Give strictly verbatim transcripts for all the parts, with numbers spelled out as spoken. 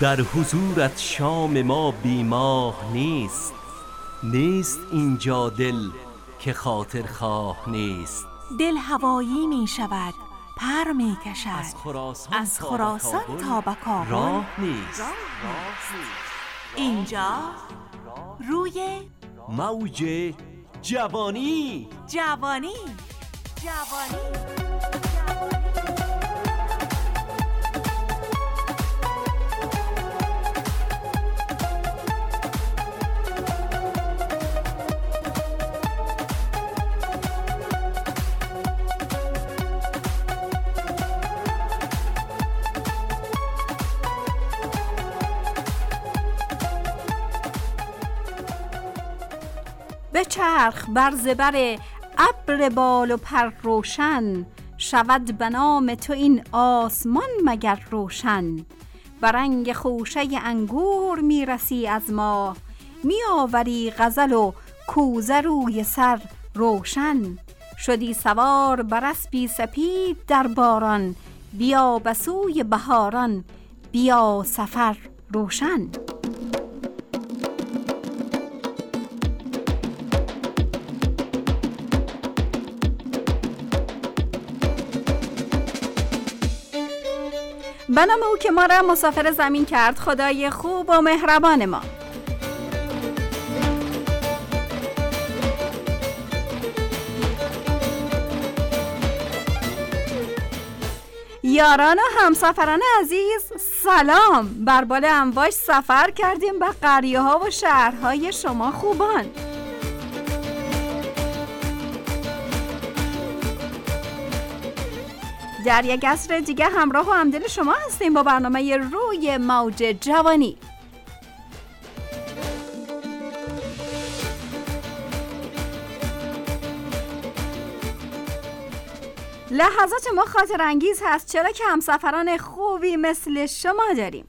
در حضورت شام ما بیماه نیست. نیست اینجا دل که خاطر خواه نیست. دل هوایی می شود، پر می کشد، از خراسان, از خراسان تا به کابل راه نیست. اینجا روی موج جوانی. جوانی جوانی به چرخ بر زبر ابر بال و پر روشن، شود به نام تو این آسمان مگر روشن. برنگ خوشه انگور می رسی از ماه، می آوری غزل و کوزه روی سر روشن. شدی سوار بر اسبی سپید در باران، بیا به سوی بهاران، بیا سفر روشن. به نام او که ما را مسافر زمین کرد، خدای خوب و مهربان ما. یاران و همسفران عزیز سلام. بر بال امواج سفر کردیم به قریه ها و شهرهای شما خوبان. در یک عصر دیگه همراه و همدل شما هستیم با برنامه روی موج جوانی. لحظات ما خاطر انگیز هست، چرا که همسفران خوبی مثل شما داریم.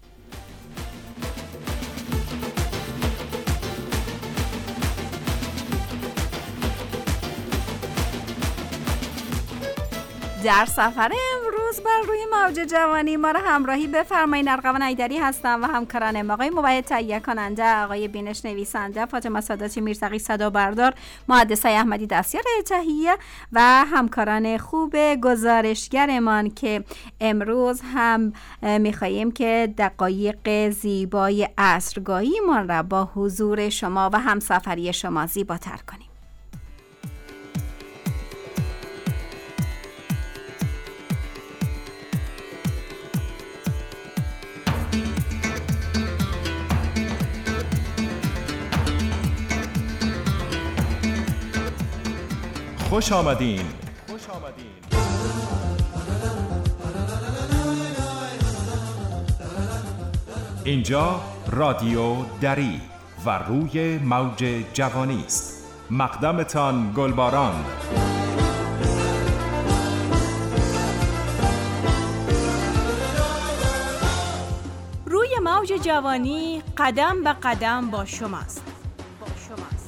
در سفر امروز بر روی موج جوانی ما را همراهی بفرمایید. ارغوان ایدری هستم و همکارانم آقای موحد تهیه کننده، آقای بینش نویسنده، فاطمه ساداتی میرتقی صدا بردار، مهندس احمدی دستیار تهیه و همکاران خوب گزارشگرمان که امروز هم میخواییم که دقایق زیبای عصرگاهی ما را با حضور شما و همسفری شما زیباتر کنیم. خوش آمدین. خوش آمدین. اینجا رادیو دری و روی موج جوانی است. مقدمتان گلباران. روی موج جوانی قدم به قدم با شماست. با شماست.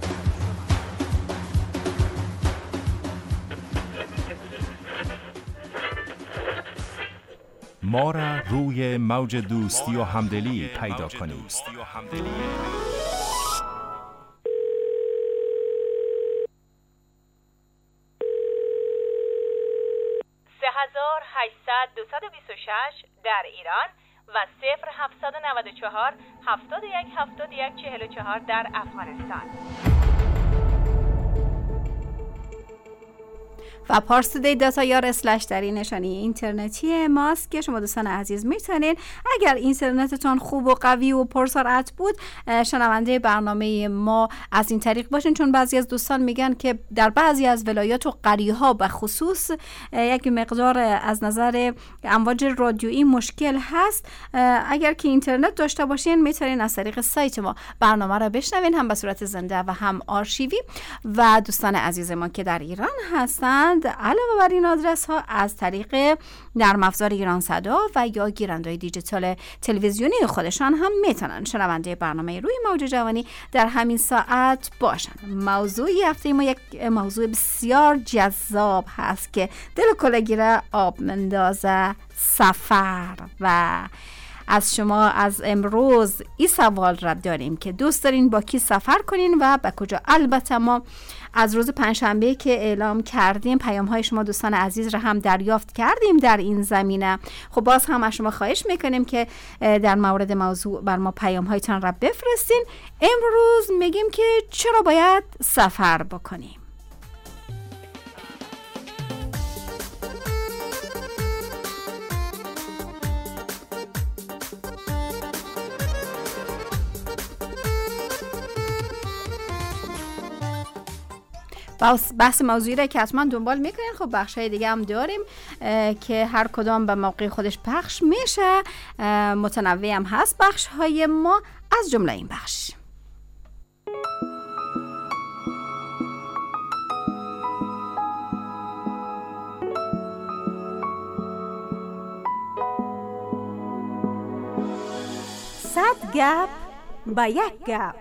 ما را روی موج دوستی و همدلی پیدا کنید. سه هزار و هشتصد دویست و بیست و شش در ایران و صفر هفتصد و نود و چهار هفتاد و یک هفتاد و یک چهل و چهار در افغانستان. و پارس دی داتا یا اسلش دری نشانی اینترنتی ماست که شما دوستان عزیز میتونین اگر اینترنتتون خوب و قوی و پرسرعت بود شنونده برنامه ما از این طریق باشین، چون بعضی از دوستان میگن که در بعضی از ولایات و قریه ها به خصوص یک مقدار از نظر امواج رادیویی مشکل هست. اگر که اینترنت داشته باشین میتونین از طریق سایت ما برنامه را بشنوین، هم به صورت زنده و هم آرشیوی. و دوستان عزیز ما که در ایران هستند علاوه بر این آدرس ها از طریق نرم افزار ایران صدا و یا گیرنده‌های دیجیتال تلویزیونی خودشان هم میتونن شنونده برنامه روی موج جوانی در همین ساعت باشن. موضوع هفته ما یک موضوع بسیار جذاب هست که دل کلگی را آب مندازه، سفر و از شما از امروز این سوال را داریم که دوست دارین با کی سفر کنین و به کجا. البته ما از روز پنجشنبه که اعلام کردیم پیام های شما دوستان عزیز را هم دریافت کردیم در این زمینه. خب باز هم از شما خواهش میکنیم که در مورد موضوع بر ما پیام هایتان را بفرستین. امروز میگیم که چرا باید سفر بکنیم. بحث موضوعی را که حتما دنبال میکنین. خب بخش های دیگه هم داریم که هر کدام به موقع خودش پخش میشه، متنوع هم هست بخش های ما، از جمله این بخش. صد گپ با یک گپ.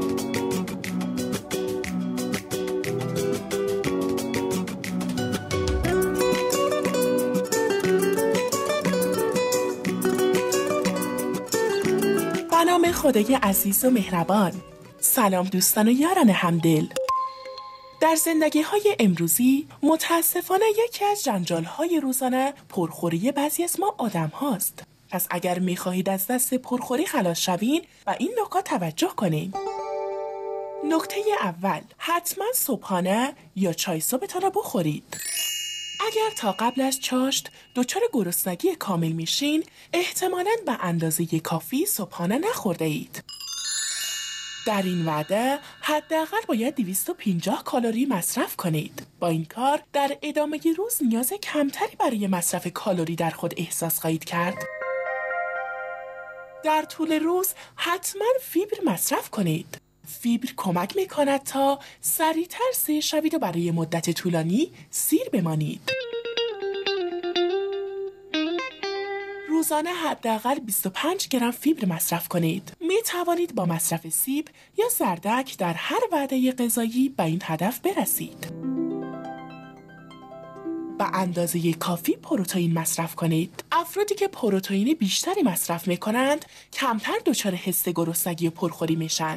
به نام خدای عزیز و مهربان. سلام دوستان و یاران همدل. در زندگی های امروزی متاسفانه یکی از جنجال های روزانه پرخوری بعضی از ما آدم هاست. پس اگر می خواهید از دست پرخوری خلاص شوین و این نکات توجه کنین. نکته اول، حتما صبحانه یا چای صبحتان را بخورید. اگر تا قبل از چاشت دچار گرسنگی کامل میشین، احتمالاً به اندازه کافی صبحانه نخورده اید. در این وعده حداقل باید دویست و پنجاه کالری مصرف کنید. با این کار در ادامه روز نیاز کمتری برای مصرف کالری در خود احساس خواهید کرد. در طول روز حتما فیبر مصرف کنید. فیبر کمک میکند تا سریعتر سیر شوید و برای مدت طولانی سیر بمانید. روزانه حداقل بیست و پنج گرم فیبر مصرف کنید. می توانید با مصرف سیب یا زردک در هر وعده غذایی به این هدف برسید. به اندازه کافی پروتئین مصرف کنید. افرادی که پروتئین بیشتری مصرف می کنند کمتر دچار حس گرسنگی و پرخوری میشن.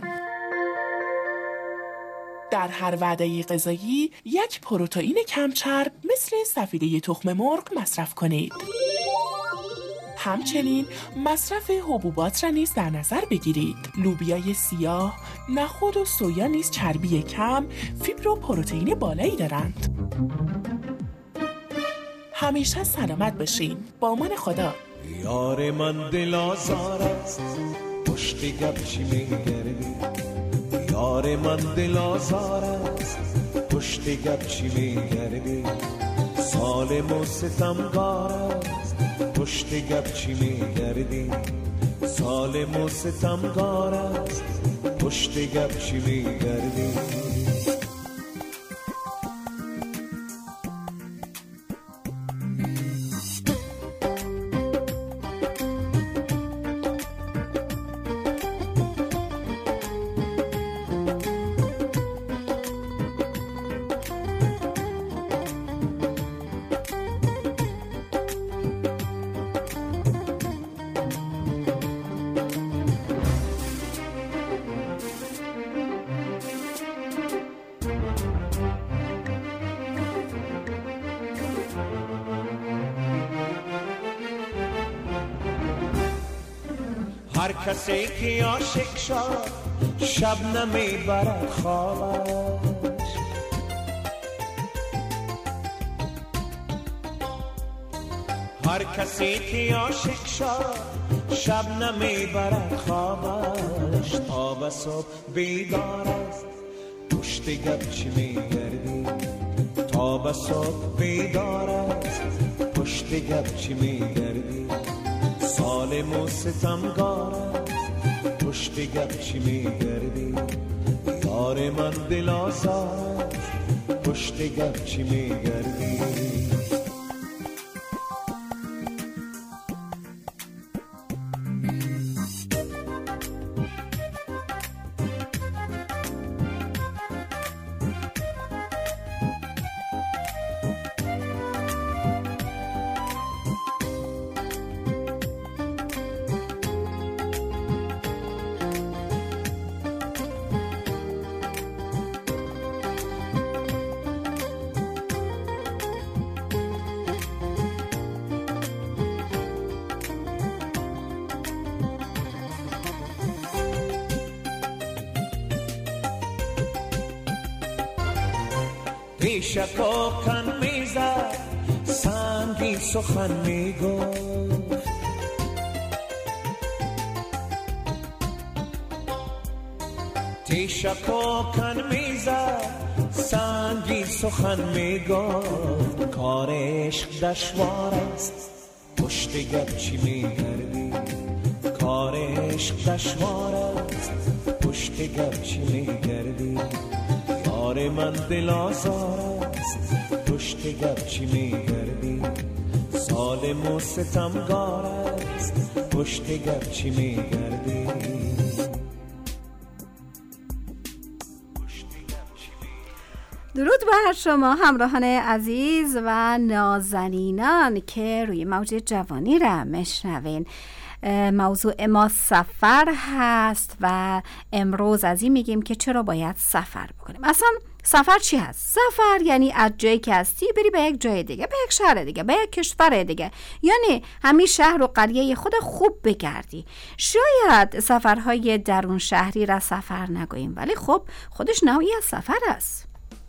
در هر وعده غذایی یک پروتئین کمچرب مثل سفیده تخم مرغ مصرف کنید. همچنین مصرف حبوبات را نیز در نظر بگیرید. لوبیای سیاه، نخود و سویا نیز چربی کم، فیبر و پروتئین بالایی دارند. همیشه سلامت باشین. با امان خدا. یار من دل آزار است، پشت گپ چی میگردی؟ یار من دل آزار است، پشت گپ چی میگردی؟ ظالم و ستمگار است، پشت گپ چی میگردی؟ ظالم و ستمگار است، پشت گپ چی میگردی؟ هر کسی که عاشق شد شب نمیبرد خوابش، هر کسی که عاشق شد شب نمیبرد خوابش. تا به صبح بیدار است، پشت گپ چی میگردی؟ تا به صبح بیدار است، پشت گپ چی میگردی؟ ظالم و ستمگار است، پشت گپ چی میگردی؟ یار من دل آزار است، پشت گپ چی میگردی؟ پیشکا کن میزد سنگی سخن میگفت پیشکا کن میزد سنگی سخن میگفت کار عشق دشوار است پشت گپ چی میگردی کار عشق دشوار است پشت گپ چی میگردی یار من دل آزار است پشت گپ چی میگردی ظالم و ستمگار است پشت گپ چی میگردی درود بر شما همراهان عزیز و نازنینان که روی موج جوانی را میشنوین. موضوع ما سفر هست و امروز از این میگیم که چرا باید سفر بکنیم. اصلا سفر چی هست؟ سفر یعنی از جایی که هستی بری به یک جای دیگه، به یک شهر دیگه، به یک کشور دیگه، یعنی همین شهر و قریه خود خوب بگردی. شاید سفرهای درون شهری را سفر نگوییم، ولی خب خودش نوعی از سفر است.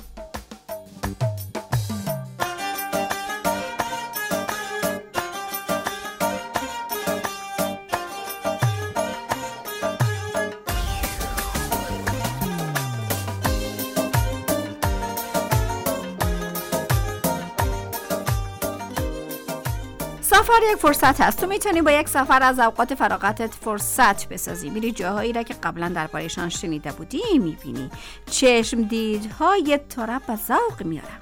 سفر یک فرصت هست. تو میتونی با یک سفر از اوقات فراغتت فرصت بسازی. میری جاهایی را که قبلا درباره‌شان شنیده بودی میبینی. چشم دیدهای تو را به ذوق میارم.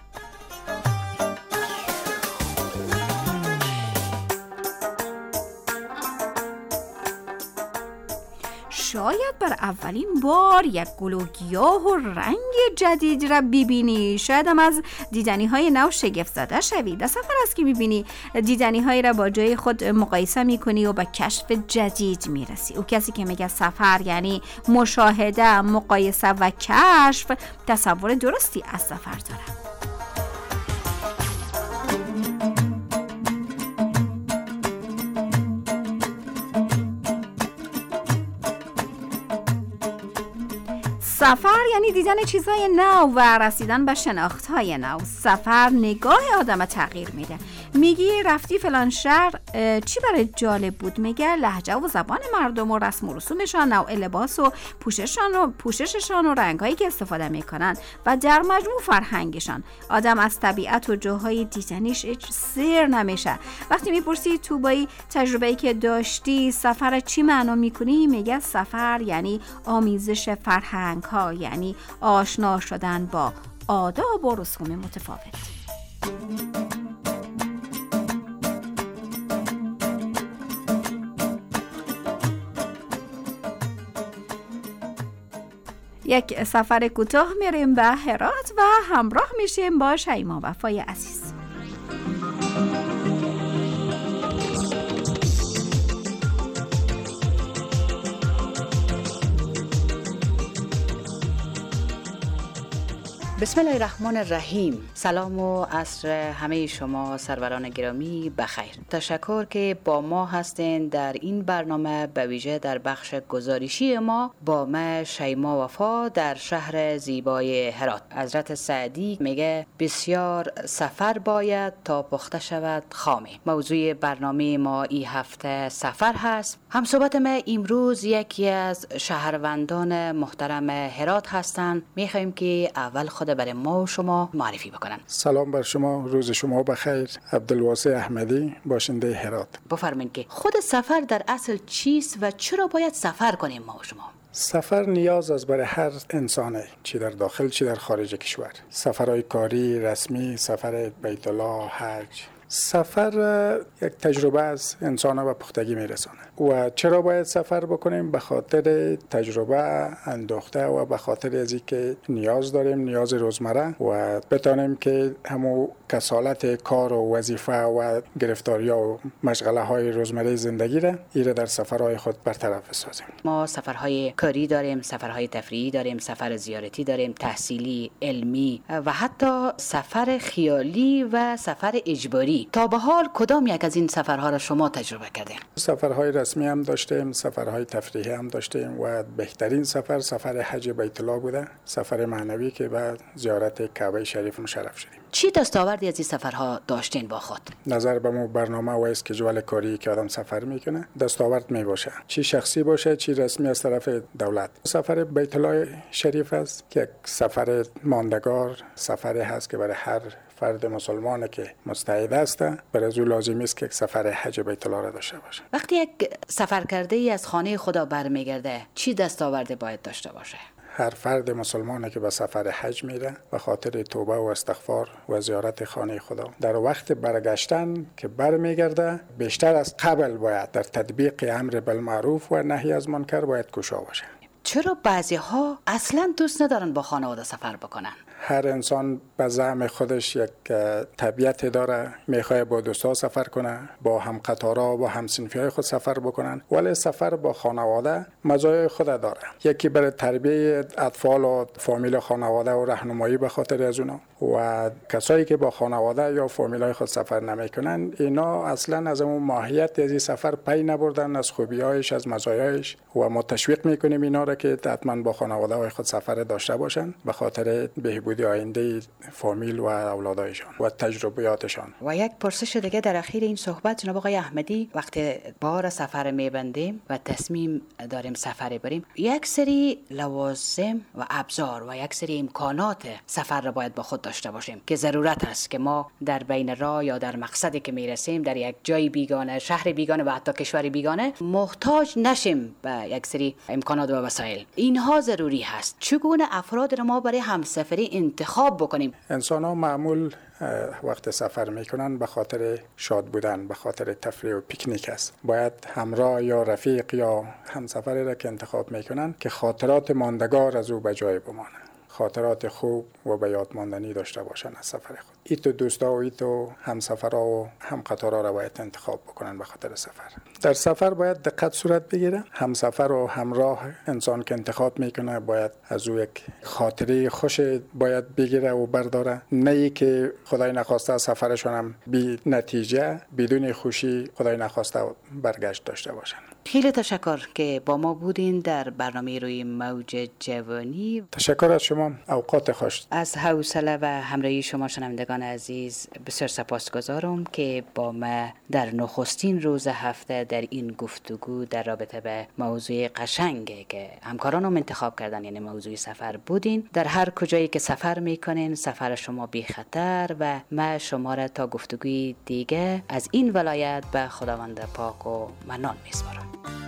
شاید بر اولین بار یک گل و گیاه و رنگ جدید را ببینی. شاید هم از دیدنی های نو شگفت زده شوی. در سفر است که میبینی دیدنی های را با جای خود مقایسه میکنی و به کشف جدید میرسی. او کسی که میگه سفر یعنی مشاهده، مقایسه و کشف، تصور درستی از سفر داره. سفر یعنی دیدن چیزهای نو و رسیدن به شناختهای نو. سفر نگاه آدم تغییر میده. میگی رفتی فلان شهر، چی برای جالب بود؟ میگه لهجه و زبان مردم و رسم و رسومشان، نوع لباس و پوشششان و پوشششان و رنگایی که استفاده میکنن و در مجموع فرهنگشان. آدم از طبیعت و جاهای دیدنیش هیچ سیر نمیشه. وقتی میپرسی تو با تجربه‌ای که داشتی سفر چی معنا میکنی؟ میگه سفر یعنی آمیزش فرهنگ ها، یعنی آشنا شدن با آداب و رسوم متفاوت. یک سفر کوتاه میریم به هرات و همراه میشیم با شیما وفای عزیز. بسم الله الرحمن الرحیم. سلام و عصر همه شما سروران گرامی بخیر. تشکر که با ما هستین در این برنامه، به ویژه در بخش گزارشی ما با ما شیما وفا در شهر زیبای هرات. حضرت سعدی میگه بسیار سفر باید تا پخته شود خامه. موضوع برنامه ما این هفته سفر هست. هم صحبت ما امروز یکی از شهروندان محترم هرات هستند. میخوایم که اول خود برای ما و شما معرفی بکنن. سلام بر شما، روز شما بخیر. عبدالواسع احمدی، باشنده هرات. بفرمایید که خود سفر در اصل چیست و چرا باید سفر کنیم ما و شما؟ سفر نیاز است برای هر انسانه، چی در داخل چی در خارج کشور. سفرهای کاری، رسمی، سفر بیت الله، حج. سفر یک تجربه از انسان به پختگی میرسانه. و چرا باید سفر بکنیم؟ به خاطر تجربه اندوخته و به خاطر از اینکه نیاز داریم، نیاز روزمره، و بتانیم که همو کسالت کار و وظیفه و گرفتاری‌ها و مشغله‌های روزمره زندگی را ایره در سفرهای خود برطرف بسازیم. ما سفرهای کاری داریم، سفرهای تفریحی داریم، سفر زیارتی داریم، تحصیلی، علمی و حتی سفر خیالی و سفر اجباری. رسمی. تا به حال کدام یک از این سفرها را شما تجربه کردین؟ سفرهای رسمی هم داشتیم، سفرهای تفریحی هم داشتیم و بهترین سفر سفر حج بیت الله بوده، سفر معنوی که بعد زیارت کعبه شریف مشرف شدیم. چی دستاوردی از این سفرها داشتین با خود؟ نظر به مو برنامه و اسکیجول کاری که آدم سفر میکنه دستاورد می باشه، چی شخصی باشه چی رسمی از طرف دولت. سفر بیت الله شریف است که سفر ماندگار سفری هست که برای هر فرد مسلمانی که مستعد است برای از او لازمی است که سفر حج بیت الله را داشته باشه. وقتی یک سفر کرده ای از خانه خدا برمیگرده چی دستاورد باید داشته باشه؟ هر فرد مسلمانی که به سفر حج میره به خاطر توبه و استغفار و زیارت خانه خدا در وقت برگشتن که برمیگرده بیشتر از قبل باید در تطبیق امر بالمعروف و نهی از منکر باید کوشا باشه. چرا بعضی ها اصلا دوست ندارن با خانواده سفر بکنن؟ هر انسان به زعم خودش یک طبیعت داره، میخواد با دوستا سفر کنه، با هم قطارا با هم صنفیای خود سفر بکنن، ولی سفر با خانواده مزایای خود داره. یکی برای تربیت اطفال و فامیل خانواده و راهنمایی به خاطر از اونا، و کسایی که با خانواده یا فامیلای خود سفر نمیکنن اینا اصلا از اون ماهیت از این سفر پی نبردن، از خوبیایش از مزایایش، و ما تشویق میکنیم اینا را که حتما با خانواده های خود سفر داشته باشن به خاطر بهبودی آینده فامیل و اولادایشان و تجربیاتشان. و یک پرسش دیگه در اخیر این صحبت جناب آقای احمدی، وقتی بار سفر میبندیم و تصمیم داریم سفر بریم، یک سری لوازم و ابزار و یک سری امکانات سفر را باید با خود داشته باشیم که ضرورت است که ما در بین راه یا در مقصدی که میرسیم در یک جای بیگانه، شهر بیگانه و حتی کشور بیگانه محتاج نشیم به یک سری امکانات و وسایل. اینها ضروری هست. چگونه افراد را ما برای همسفری انتخاب بکنیم؟ انسان ها معمول وقت سفر میکنن به خاطر شاد بودن، به خاطر تفریح و پیکنیک است. باید همراه یا رفیق یا همسفری را که انتخاب میکنن که خاطرات ماندگار از او به جای بمانه، خاطرات خوب و به یاد ماندنی داشته باشن از سفر خود. ای تو دوستا و ای تو همسفرها و هم قطارها را باید انتخاب بکنن به خاطر سفر. در سفر باید دقت صورت بگیره. همسفر و همراه انسان که انتخاب میکنه باید از او یک خاطره خوش باید بگیره و برداره، نه ای که خدای نخواسته سفرشون هم بی نتیجه بدون خوشی خدای نخواسته برگشت داشته باشن. خیلی تشکر که با ما بودین در برنامه روی موج جوانی. تشکر از شما، اوقات خوش. از حوصله و همراهی شما شنوندگان عزیز بسیار سپاسگزارم که با ما در نخستین روز هفته در این گفتگو در رابطه به موضوع قشنگی که همکارانم انتخاب کردن، یعنی موضوع سفر بودین. در هر کجایی که سفر میکنین سفر شما بی خطر و ما شما را تا گفتگوی دیگه از این ولایت به خداوند پاک و منان میسپارم.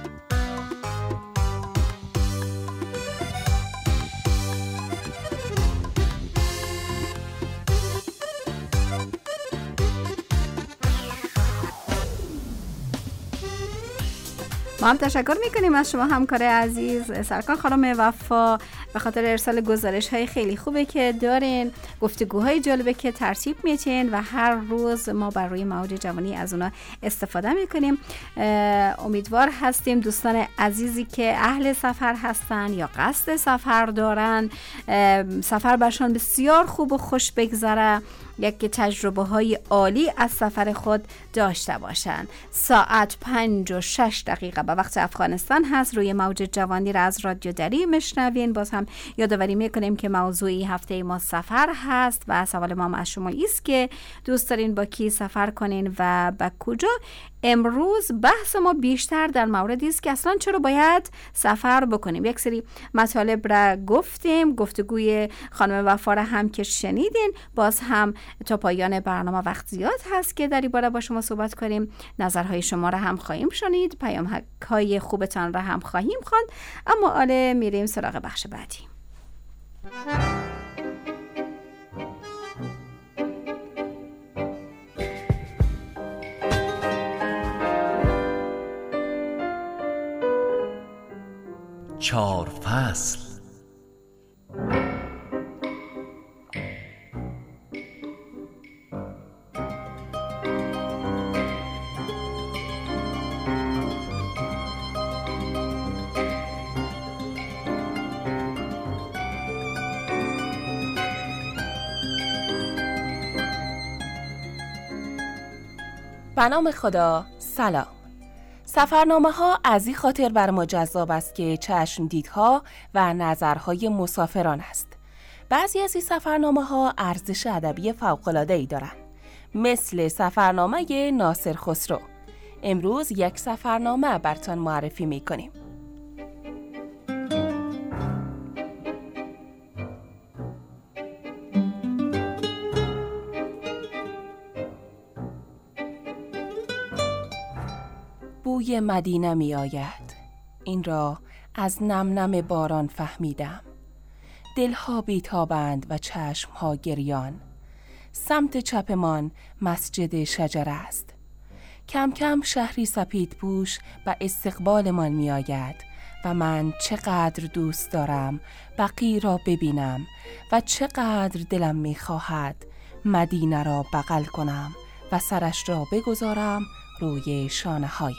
ما هم تشکر میکنیم از شما همکار عزیز سرکار خانم وفا به خاطر ارسال گزارش های خیلی خوبه که دارین، گفتگوهای جالبه که ترتیب میتین و هر روز ما بر روی موج جوانی از اونا استفاده میکنیم. امیدوار هستیم دوستان عزیزی که اهل سفر هستن یا قصد سفر دارن سفر برشان بسیار خوب و خوش بگذره، یک تجربه های عالی از سفر خود داشته باشن. ساعت پنج و شش دقیقه به وقت افغانستان هست. روی موج جوانی را از رادیو دری مشنوین. باز هم یادآوری میکنیم که موضوعی هفته ما سفر هست و سوال ما از شما است که دوست دارین با کی سفر کنین و به کجا. امروز بحث ما بیشتر در موردی است که اصلا چرا باید سفر بکنیم. یک سری مطالب را گفتیم، گفتگوی خانم وفا را هم که شنیدین. باز هم تا پایان برنامه وقت زیاد هست که در این باره با شما صحبت کنیم. نظرهای شما را هم خواهیم شنید، پیام‌های خوبتان را هم خواهیم خواند. اما حالا میریم سراغ بخش بعدی. چهار فصل. به نام خدا. سلام. سفرنامه ها از این خاطر بر ما جذاب است که چشم دیدها و نظرهای مسافران است. بعضی از این سفرنامه ها ارزش ادبی فوق‌العاده‌ای دارند، مثل سفرنامه ناصر خسرو. امروز یک سفرنامه براتون معرفی می‌کنیم. بوی مدینه می آید، این را از نم نم باران فهمیدم. دلها بیتابند و چشمها گریان. سمت چپمان مسجد شجر است. کم کم شهری سپید پوش به استقبالمان می آید و من چقدر دوست دارم بقی را ببینم و چقدر دلم می خواهد مدینه را بغل کنم و سرش را بگذارم روی شانه هایم.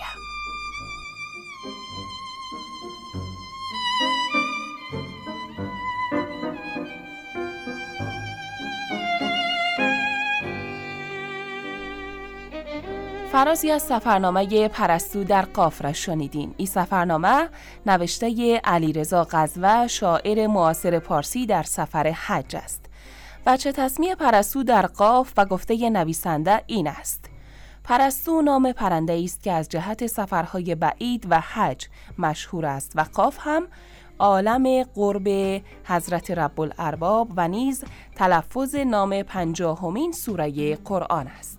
فرازی از سفرنامه پرستو در قاف را شنیدین. این سفرنامه نوشته علیرضا غزوه، شاعر معاصر پارسی در سفر حج است. وجه تسمیه پرستو در قاف و گفته نویسنده این است: پرستو نام پرنده است که از جهت سفرهای بعید و حج مشهور است و قاف هم عالم قرب حضرت رب الارباب و نیز تلفظ نام پنجاهمین سوره قرآن است.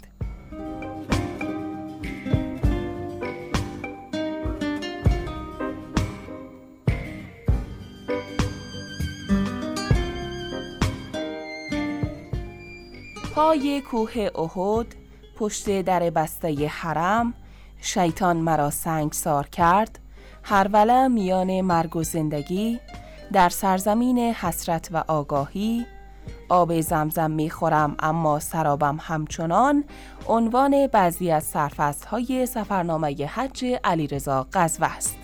پای کوه احد، پشت در بسته حرم، شیطان مرا سنگسار کرد. هر وله میان مرگ و زندگی، در سرزمین حسرت و آگاهی. آب زمزم میخورم اما سرابم همچنان. عنوان بعضی از سرفصل‌های سفرنامه حج علیرضا غزوه است.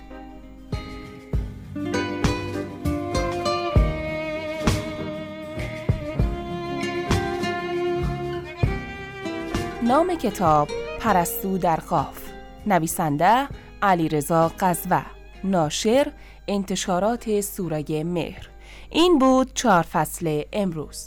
نام کتاب پرستو در قاف، نویسنده علیرضا غزوه، ناشر انتشارات سوره مهر. این بود چهار فصل امروز.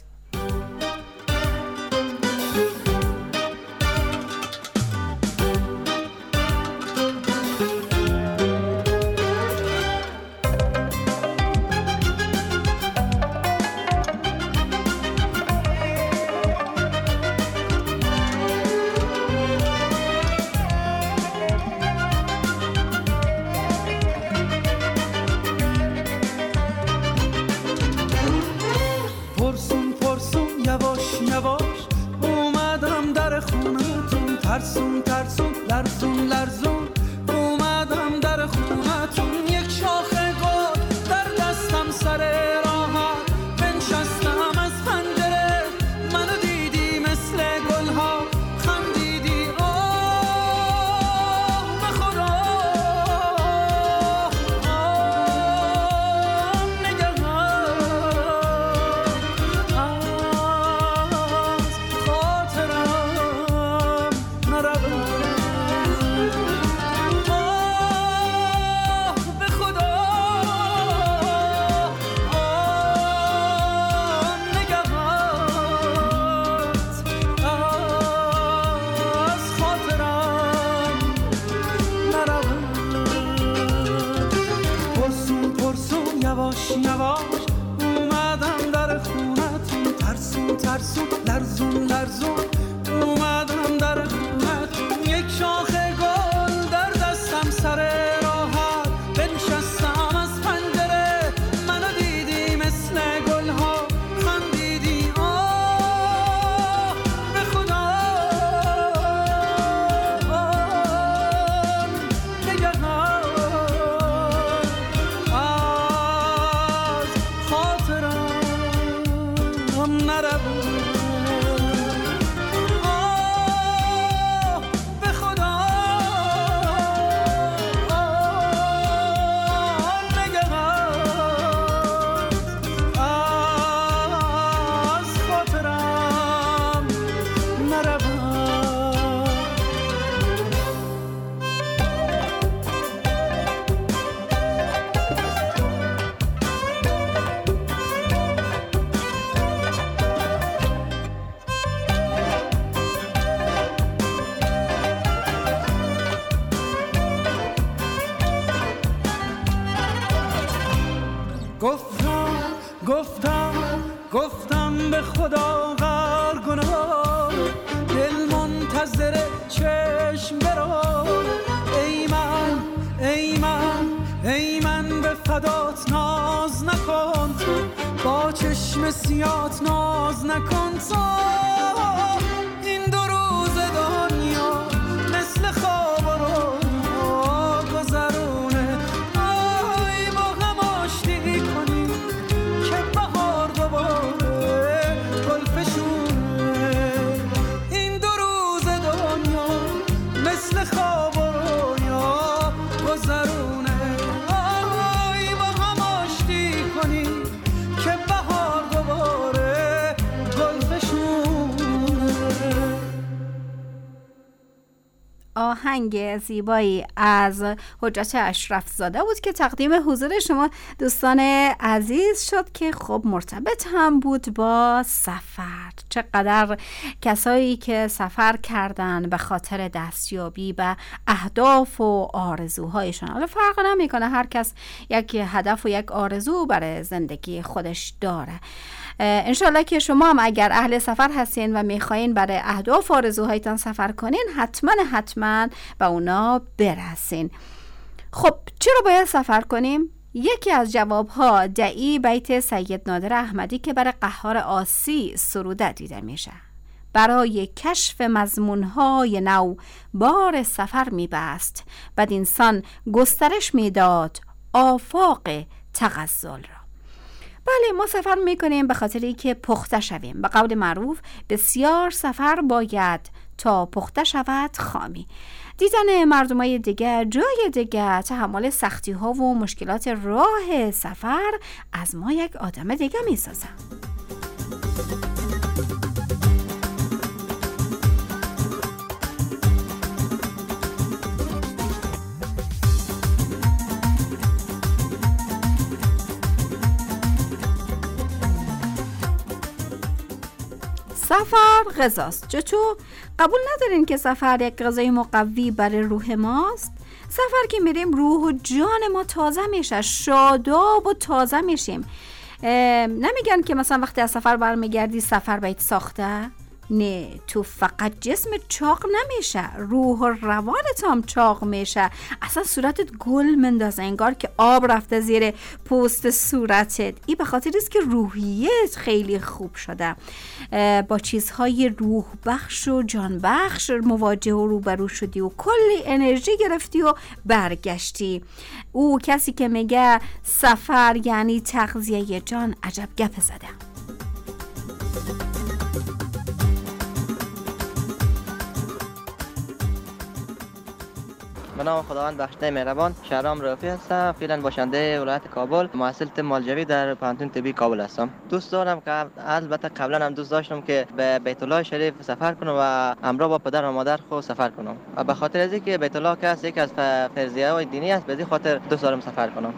ترسون ترسون لرزون لرزون اومدم در خونتون. یک شاخه گل در دستم سر راهت بنشستم از پنجره. منو دیدی مثل گلها خندیدی. آه به خدا آه نگهان از خاطرم یواش یواش اومدم در خونتون. ترسون ترسون لرزون لرزون اومدم در خونتون. یک شاخه گل در دستم سر راحت بنشستم از پنجره. منو دیدی مثل گلها خندیدی. آه به خدا آه نگهان کنم به خدا غرگنا، دل منتظر چشم برو. ای من ای من ای من به فدات ناز نکن، با چشم سیات ناز نکن. تو این دو روز دنیا مثل خواب رو گذرونه، آی با هم آشتی کنی که بهار دوباره گل فشونه. این دو روز دنیا مثل خواب رو یا گذرونه، آی با هم آشتی کنی که بهار دوباره گل فشونه. آهنگ زیبایی از حجت اشرف زاده بود که تقدیم حضور شما دوستان عزیز شد که خب مرتبط هم بود با سفر. چقدر کسایی که سفر کردن به خاطر دستیابی به اهداف و آرزوهایشان. حالا فرق نمیکنه، هر کس یک هدف و یک آرزو برای زندگی خودش داره. انشالله که شما هم اگر اهل سفر هستین و میخواین برای اهداف و آرزوهایتان سفر کنین، حتما حتما به اونا برسین. خب چرا باید سفر کنیم؟ یکی از جوابها دعی بیت سید نادر احمدی که برای قهار آسی سروده دیده میشه. برای کشف مضمونهای نو بار سفر میبست، بعد انسان گسترش میداد آفاق تغزل را. بله، ما سفر میکنیم به خاطری که پخته شویم. به قول معروف بسیار سفر باید تا پخته شود خامی. دیدن مردمای دیگه، جای دیگه، تحمل سختی ها و مشکلات راه سفر از ما یک آدم دیگه میسازه. سفر غذاست. چطور؟ قبول ندارین که سفر یک غذای مقوی برای روح ماست؟ سفر که میریم روح و جان ما تازه میشه، شاداب و تازه میشیم. نمیگن که مثلا وقتی از سفر برمیگردی سفر بهت ساخته؟ نه، تو فقط جسم چاق نمیشه، روح و روانت هم چاق میشه. اصلا صورتت گل مندازه، انگار که آب رفته زیر پوست صورتت. این به خاطر است که روحیت خیلی خوب شده، با چیزهای روح بخش و جان بخش مواجه و روبرو شدی و کلی انرژی گرفتی و برگشتی. او کسی که میگه سفر یعنی تغذیه جان عجب گپ زده. به نام خداوند بخشنده مهربان. شهرام رافی هستم، فعلا باشنده ولایت کابل، محصل طب مالجوی در پانتون طبی کابل هستم. دوست دارم که البته قبلا هم دوست داشتم که به بیت الله شریف سفر کنم و همراه با پدر و مادر خود سفر کنم. و به خاطر از اینکه بیت الله که است یک از فرضیه‌های دینی است، به این خاطر دوست دارم سفر کنم.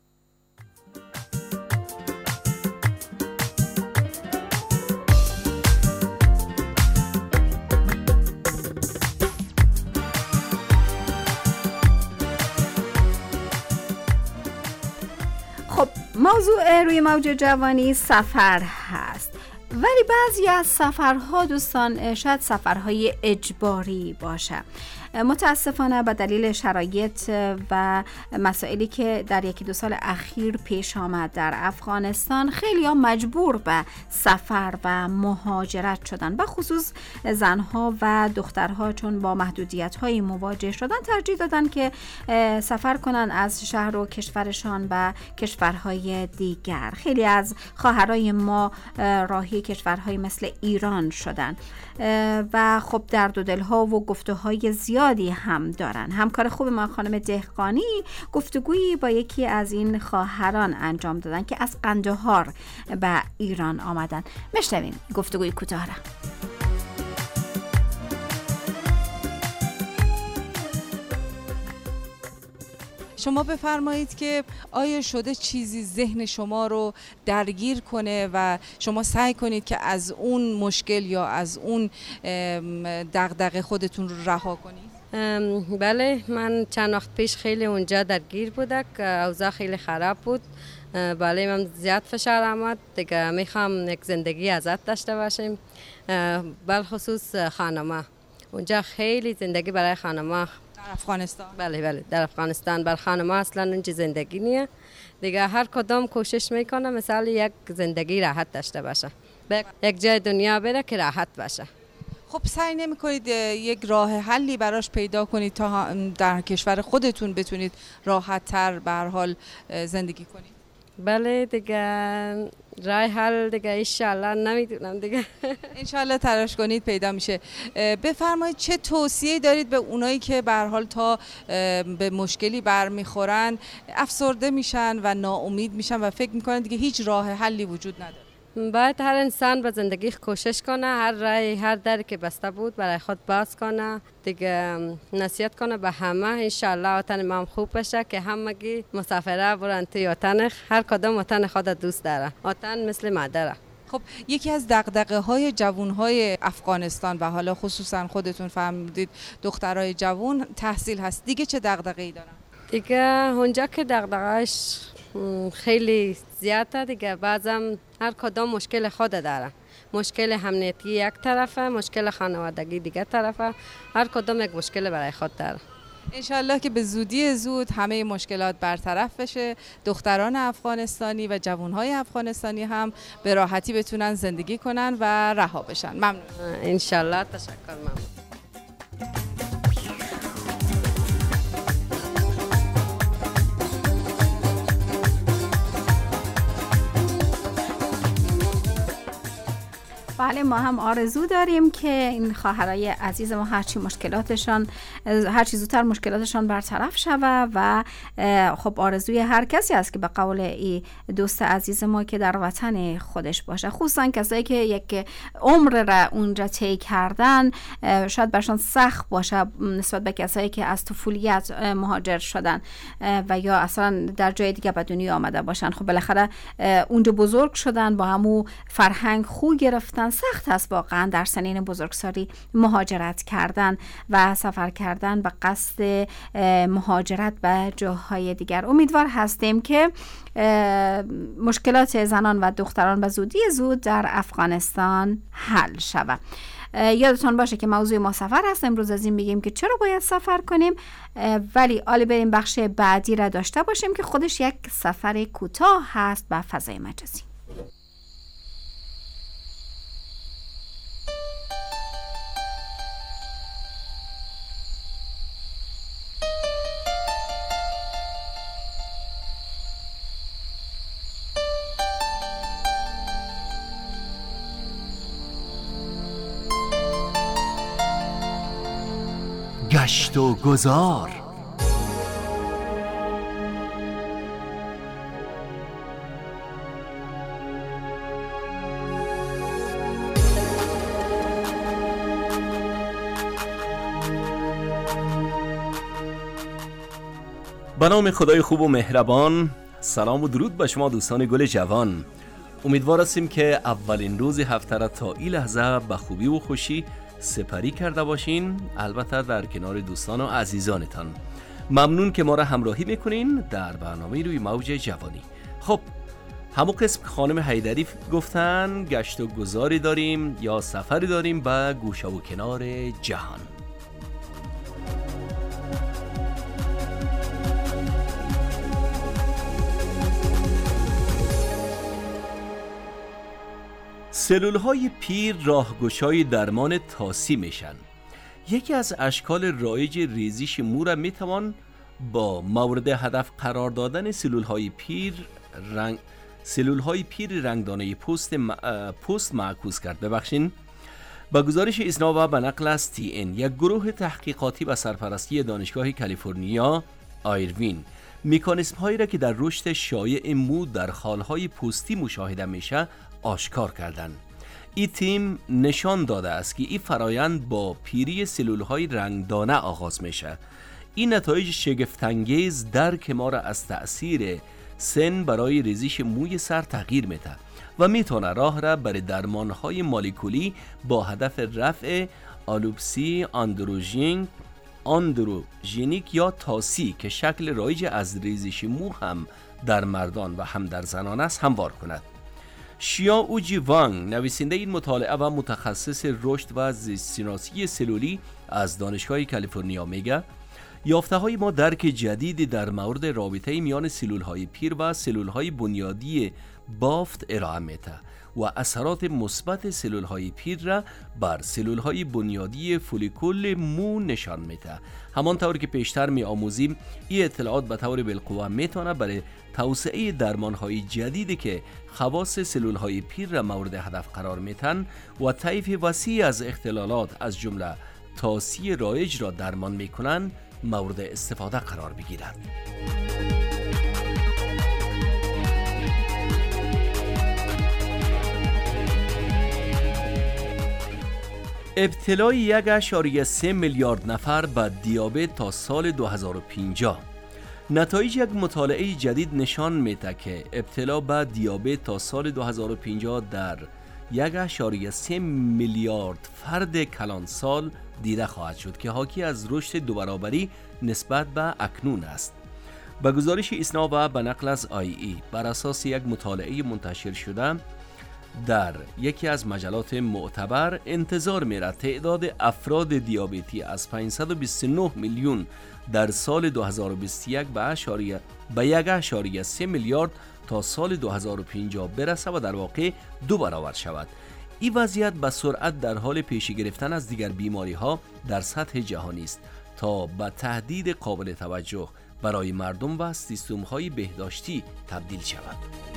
موضوع روی موج جوانی سفر هست، ولی بعضی از سفرها دوستان شاید سفرهای اجباری باشه. متاسفانه به دلیل شرایط و مسائلی که در یکی دو سال اخیر پیش آمد در افغانستان، خیلی ها مجبور به سفر و مهاجرت شدن، به خصوص زنها و دخترها، چون با محدودیت های مواجه شدن ترجیح دادن که سفر کنن از شهر و کشورشان به کشورهای دیگر. خیلی از خواهرای ما راهی کشورهای مثل ایران شدن و خب درد و دلها و گفته‌های زیادی هم دارن. همکار خوب ما خانم دهقانی گفتگویی با یکی از این خواهران انجام دادن که از قندهار به ایران آمدن. میشنویم گفتگوی کوتاه را. شما بفرمایید که آیا شده چیزی ذهن شما رو درگیر کنه و شما سعی کنید که از اون مشکل یا از اون دغدغه خودتون رو رها کنید؟ بله، من چند وقت پیش خیلی اونجا درگیر بودم که اوضاع خیلی خراب بود بله من زیاد فشار آمد دیگه. میخوام یک زندگی آزاد داشته باشیم، بالخصوص خانما. اونجا خیلی زندگی برای خانما در افغانستان. بله بله در افغانستان برای خانما اصلا اونجا زندگی نیه دیگه. هر کدام کوشش میکنه مثلا یک زندگی راحت داشته باشه، یک جای دنیا بره که راحت باشه. خب سعی نمی کنید یک راه حلی براش پیدا کنید تا در کشور خودتون بتونید راحت تر به هر حال زندگی کنید؟ بله دیگه راه حل دیگه انشالله نمیدونم دیگه. انشالله تلاش کنید پیدا میشه. بفرمایید چه توصیه دارید به اونایی که به هر حال تا به مشکلی برمیخورن افسرده میشن و ناامید میشن و فکر میکنن دیگه هیچ راه حلی وجود نداره؟ باید هر انسان به زندگی کوشش کنه، هر رای هر دری که بسته بود برای خود باز کنه دیگه. نصیحت کنه به همه انشالله وطن ما خوب بشه که همگی مسافره برن توی وطن، هر کدام وطن خود دوست داره. وطن مثل مادره. خب یکی از دغدغه های جوان های افغانستان و حالا خصوصا خودتون فهمیدید دخترای جوان تحصیل هست، دیگه چه دغدغه ای دارن؟ دیگه اونجا که دغدغه‌اش خیلی زیاده دیگه. بعضم هر کدام مشکل خود داره. مشکل امنیتی یک طرفه، مشکل خانوادگی دیگه طرفه، هر کدام یک مشکل برای خود داره. انشالله که به زودی زود همه مشکلات برطرف بشه، دختران افغانستانی و جوانهای افغانستانی هم به راحتی بتونن زندگی کنن و رها بشن. ممنون. انشالله. تشکر. ممنون. بله ما هم آرزو داریم که این خواهرای عزیز ما هرچی مشکلاتشان هرچی زودتر مشکلاتشان برطرف شود و خب آرزوی هر کسی است که به قول این دوست عزیز ما که در وطن خودش باشه، خصوصا کسایی که یک عمر را اونجا طی کردن شاید برشان سخت باشه نسبت به کسایی که از طفولیت مهاجر شدن و یا اصلا در جای دیگه به دنیا آمده باشن. خب بالاخره اونجا بزرگ شدن، با همو فرهنگ خو گرفتن. سخت است واقعا در سنین بزرگسالی مهاجرت کردن و سفر کردن به قصد مهاجرت به جاهای دیگر. امیدوار هستیم که مشکلات زنان و دختران به زودی زود در افغانستان حل شود. یادتون باشه که موضوع ما سفر هست. امروز از این میگیم که چرا باید سفر کنیم، ولی آلی بریم بخش بعدی را داشته باشیم که خودش یک سفر کوتاه هست به فضای مجازی. گشت و گذار. به نام خدای خوب و مهربان، سلام و درود به شما دوستان گل جوان. امیدوار هستیم که اولین روز هفته را تا این لحظه به خوبی و خوشی سپری کرده باشین، البته در کنار دوستان و عزیزانتان. ممنون که ما را همراهی میکنین در برنامه روی موج جوانی. خب همون قسم خانم حیدری گفتن گشت و گذاری داریم یا سفری داریم به گوشه و کنار جهان. سلول‌های پیر راهگشای درمان تاسی میشن. یکی از اشکال رایج ریزش مو را میتوان با مورد هدف قرار دادن سلول‌های پیر رنگ سلول‌های پیر رنگدانه پوست م... پوست معکوس کرد. ببخشین. با گزارش ایسنا و به نقل از تی ان، یک گروه تحقیقاتی و سرپرستی دانشگاه کالیفرنیا آیروین مکانیسم هایی را که در رشد شایع مو در خالهای پوستی مشاهده میشه آشکار کردند. این تیم نشان داده است که این فرایند با پیری سلول‌های رنگدانه آغاز میشه. این نتایج شگفت‌انگیز درک ما را از تأثیر سن برای ریزش موی سر تغییر میده و میتونه راه را برای درمان‌های مولکولی با هدف رفع آلوپسی اندروژین اندروژینیک یا تاسی که شکل رایج از ریزش مو هم در مردان و هم در زنان است هموار کند. شیا اوجی وانگ، نویسنده این مطالعه و متخصص رشد و زیستشناسی سلولی از دانشگاه کالیفرنیا میگه یافته‌های ما درک جدیدی در مورد رابطه میان سلول‌های پیر و سلول‌های بنیادی بافت ارائه میده و اثرات مثبت سلول‌های پیر را بر سلول‌های بنیادی فولیکول مو نشان میده. همانطور که پیشتر می آموزیم این اطلاعات به طور بالقوه میتونه برای توسعه درمان‌های جدیدی که خواص سلول‌های پیر را مورد هدف قرار میتن و طیف وسیع از اختلالات از جمله تاسی رایج را درمان میکنن مورد استفاده قرار بگیرد. ابتلای یک اشاریه سه میلیارد نفر به دیابت تا سال دو هزار و پنجاه. نتایج یک مطالعه جدید نشان میده که ابتلا به دیابت تا سال دو هزار و پنجاه در یک اشاریه سه میلیارد فرد کلان سال دیده خواهد شد که حاکی از رشد دو برابری نسبت به اکنون است. به گزارش ایسنا و به نقل از آی ای بر اساس یک مطالعه منتشر شده در یکی از مجلات معتبر انتظار میرد تعداد افراد دیابتی از پانصد و بیست و نه میلیون در سال دو هزار و بیست و یک به اشاریه به یک اشاریه سه میلیارد تا سال دو هزار و پنجاه برسه و در واقع دو برابر شود. این وضعیت به سرعت در حال پیش گرفتن از دیگر بیماری ها در سطح جهانی است تا به تهدید قابل توجه برای مردم و سیستم های بهداشتی تبدیل شود.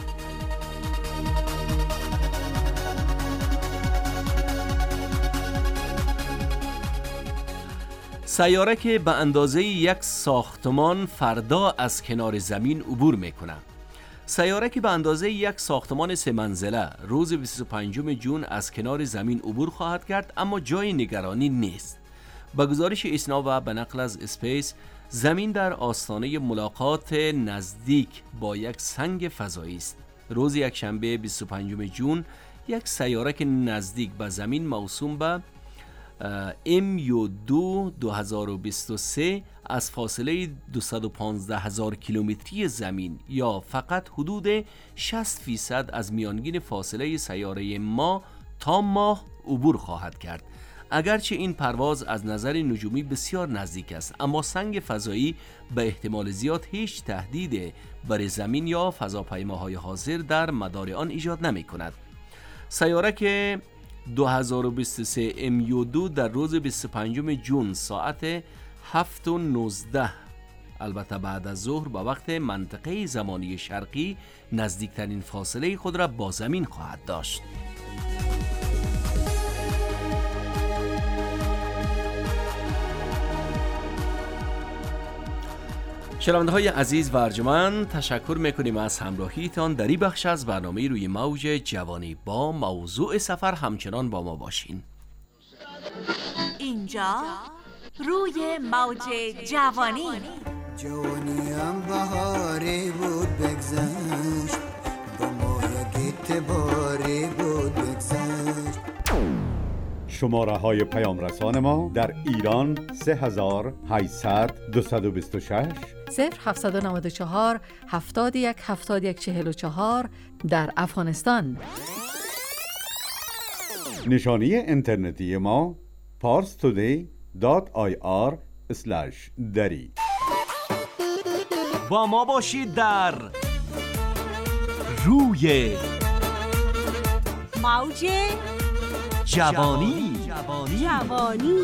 سیاره که به اندازه یک ساختمان فردا از کنار زمین عبور میکنه. سیاره که به اندازه یک ساختمان سه منزله روز بیست و پنجم ژوئن از کنار زمین عبور خواهد کرد، اما جای نگرانی نیست. با گزارش ایسنا و به نقل از اسپیس، زمین در آستانه ملاقات نزدیک با یک سنگ فضایی است. روز یکشنبه بیست و پنجم ژوئن یک سیاره که نزدیک به زمین موسوم به ام یو دو دو هزار و بیست و سه از فاصله دویست و پانزده هزار کیلومتری زمین یا فقط حدود شصت فیصد از میانگین فاصله سیاره ما تا ماه عبور خواهد کرد. اگرچه این پرواز از نظر نجومی بسیار نزدیک است، اما سنگ فضایی به احتمال زیاد هیچ تهدید برای زمین یا فضاپیماهای حاضر در مدار آن ایجاد نمی کند. سیاره که دو هزار و بیست و سه ام یو دو در روز بیست و پنجم ژوئن ساعت هفت و نوزده البته بعد از ظهر با وقت منطقه زمانی شرقی نزدیکترین فاصله خود را با زمین خواهد داشت. شنونده های عزیز و ارجمند، تشکر میکنیم از همراهیتان در این بخش از برنامه روی موج جوانی. با موضوع سفر همچنان با ما باشین. اینجا روی موج جوانی. جوانیم بهاری بود بگذشت، با ما یک اعتباری بود بگذشت. شماره های پیام رسان ما در ایران سه هزار و هشتصد دویست و بیست و شش، صفر هفتصد و نود و چهار هفتاد و یک هفتاد و یک چهل و چهار. در افغانستان نشانی اینترنتی ما پارس تودی دات آی آر اسلش دری. با ما باشید در روی موج جوانی. جوانی جوانی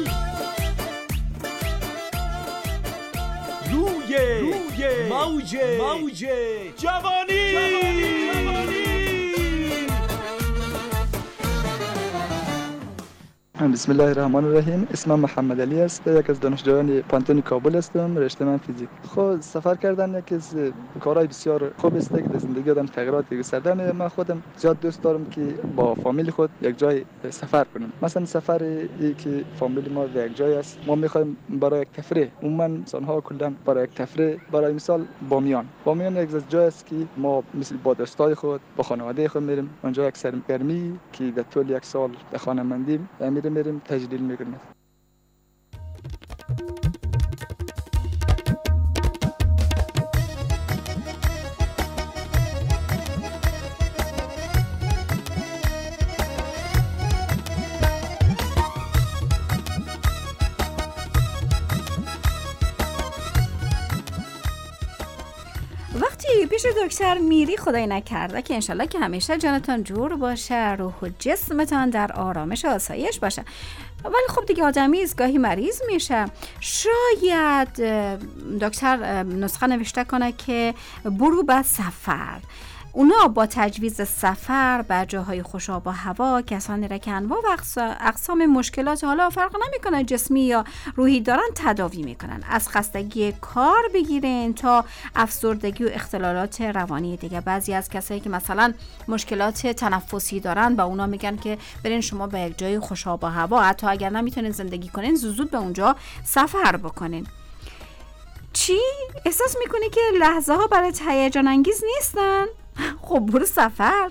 روی روی موج موج جوانی, جوانی. جوانی. بسم الله الرحمن الرحیم. اسمم محمد علی است، یک از دانشجویان پانتون کابل هستم، رشته من فیزیک. خب سفر کردن یکی از کارهای بسیار خوب است که در زندگی آدم تغییراتی گسترده میده. من خودم زیاد دوست دارم که با فامیل خود یک جای سفر کنم. مثلا سفر ای که فامیل ما در یک جای است، ما میخوایم برای یک تفریح، عموما انسان‌ها کلا برای یک تفریح، برای مثال بامیان بامیان یک از جای است که ما مثل با دوستای خود با خانواده خود میریم اونجا، یک سرگرمی که در طول یک سال در خانه ماندیم میریم تجلیل میکنیم. پیش دکتر میری خدای نکرده که انشالله که همیشه جانتان جور باشه، روح و جسمتان در آرامش و آسایش باشه. ولی خب دیگه آدمی از گاهی مریض میشه. شاید دکتر نسخه نوشته کنه که برو به سفر. اونا با تجویز سفر به جاهای خوشاب و هوا کسانی را که انواع و اقسام مشکلات حالا فرق نمیکنه جسمی یا روحی دارن تداوی میکنن. از خستگی کار بگیرین تا افسردگی و اختلالات روانی دیگه. بعضی از کسایی که مثلا مشکلات تنفسی دارن با اونا میگن که برین شما به یک جای خوشاب و هوا، حتی اگر نمیتونین زندگی کنین زود به اونجا سفر بکنین. چی؟ احساس میکنی که لحظه ها برای هیجان انگیز نیستن؟ خب برو سفر.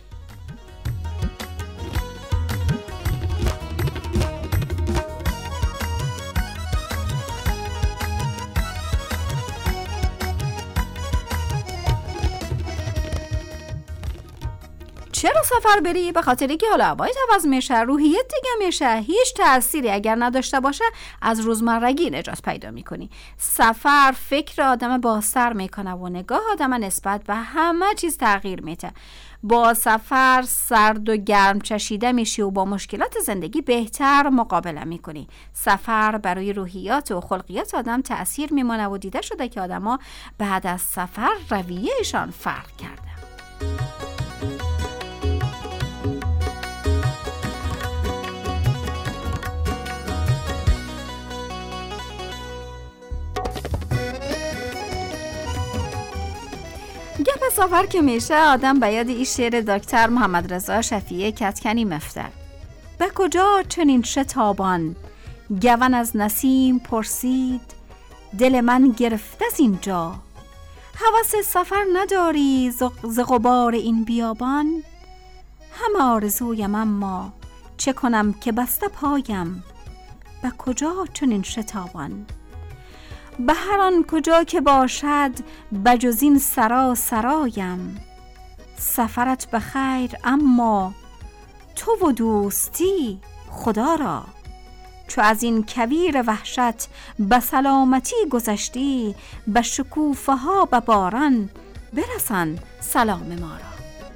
چرا سفر بری؟ به خاطری که حالا هوایت عوض میشه، روحیت دیگه میشه. هیچ تأثیری اگر نداشته باشه از روزمرگی نجات پیدا میکنی. سفر فکر آدم بازتر میکنه و نگاه آدم نسبت به همه چیز تغییر میده. با سفر سرد و گرم چشیده میشی و با مشکلات زندگی بهتر مقابله میکنی. سفر برای روحیات و خلقیات آدم تأثیر میمونه و دیده شده که آدما بعد از سفر رویهشان فرق کرده. گپ سفر که میشه آدم به یاد این شعر دکتر محمد رضا شفیعی کدکنی مفته. به کجا چنین شتابان گون از نسیم پرسید، دل من گرفته از اینجا. هوس سفر نداری ز غبار این بیابان؟ همه آرزویم اما چه کنم که بسته پایم. به کجا چنین شتابان؟ به هر آن کجا که باشد بجز این سرا سرایم. سفرت به خیر اما تو و دوستی خدا را. چو از این کویر وحشت به سلامتی گذشتی، به شکوفه ها به باران برسان سلام ما را.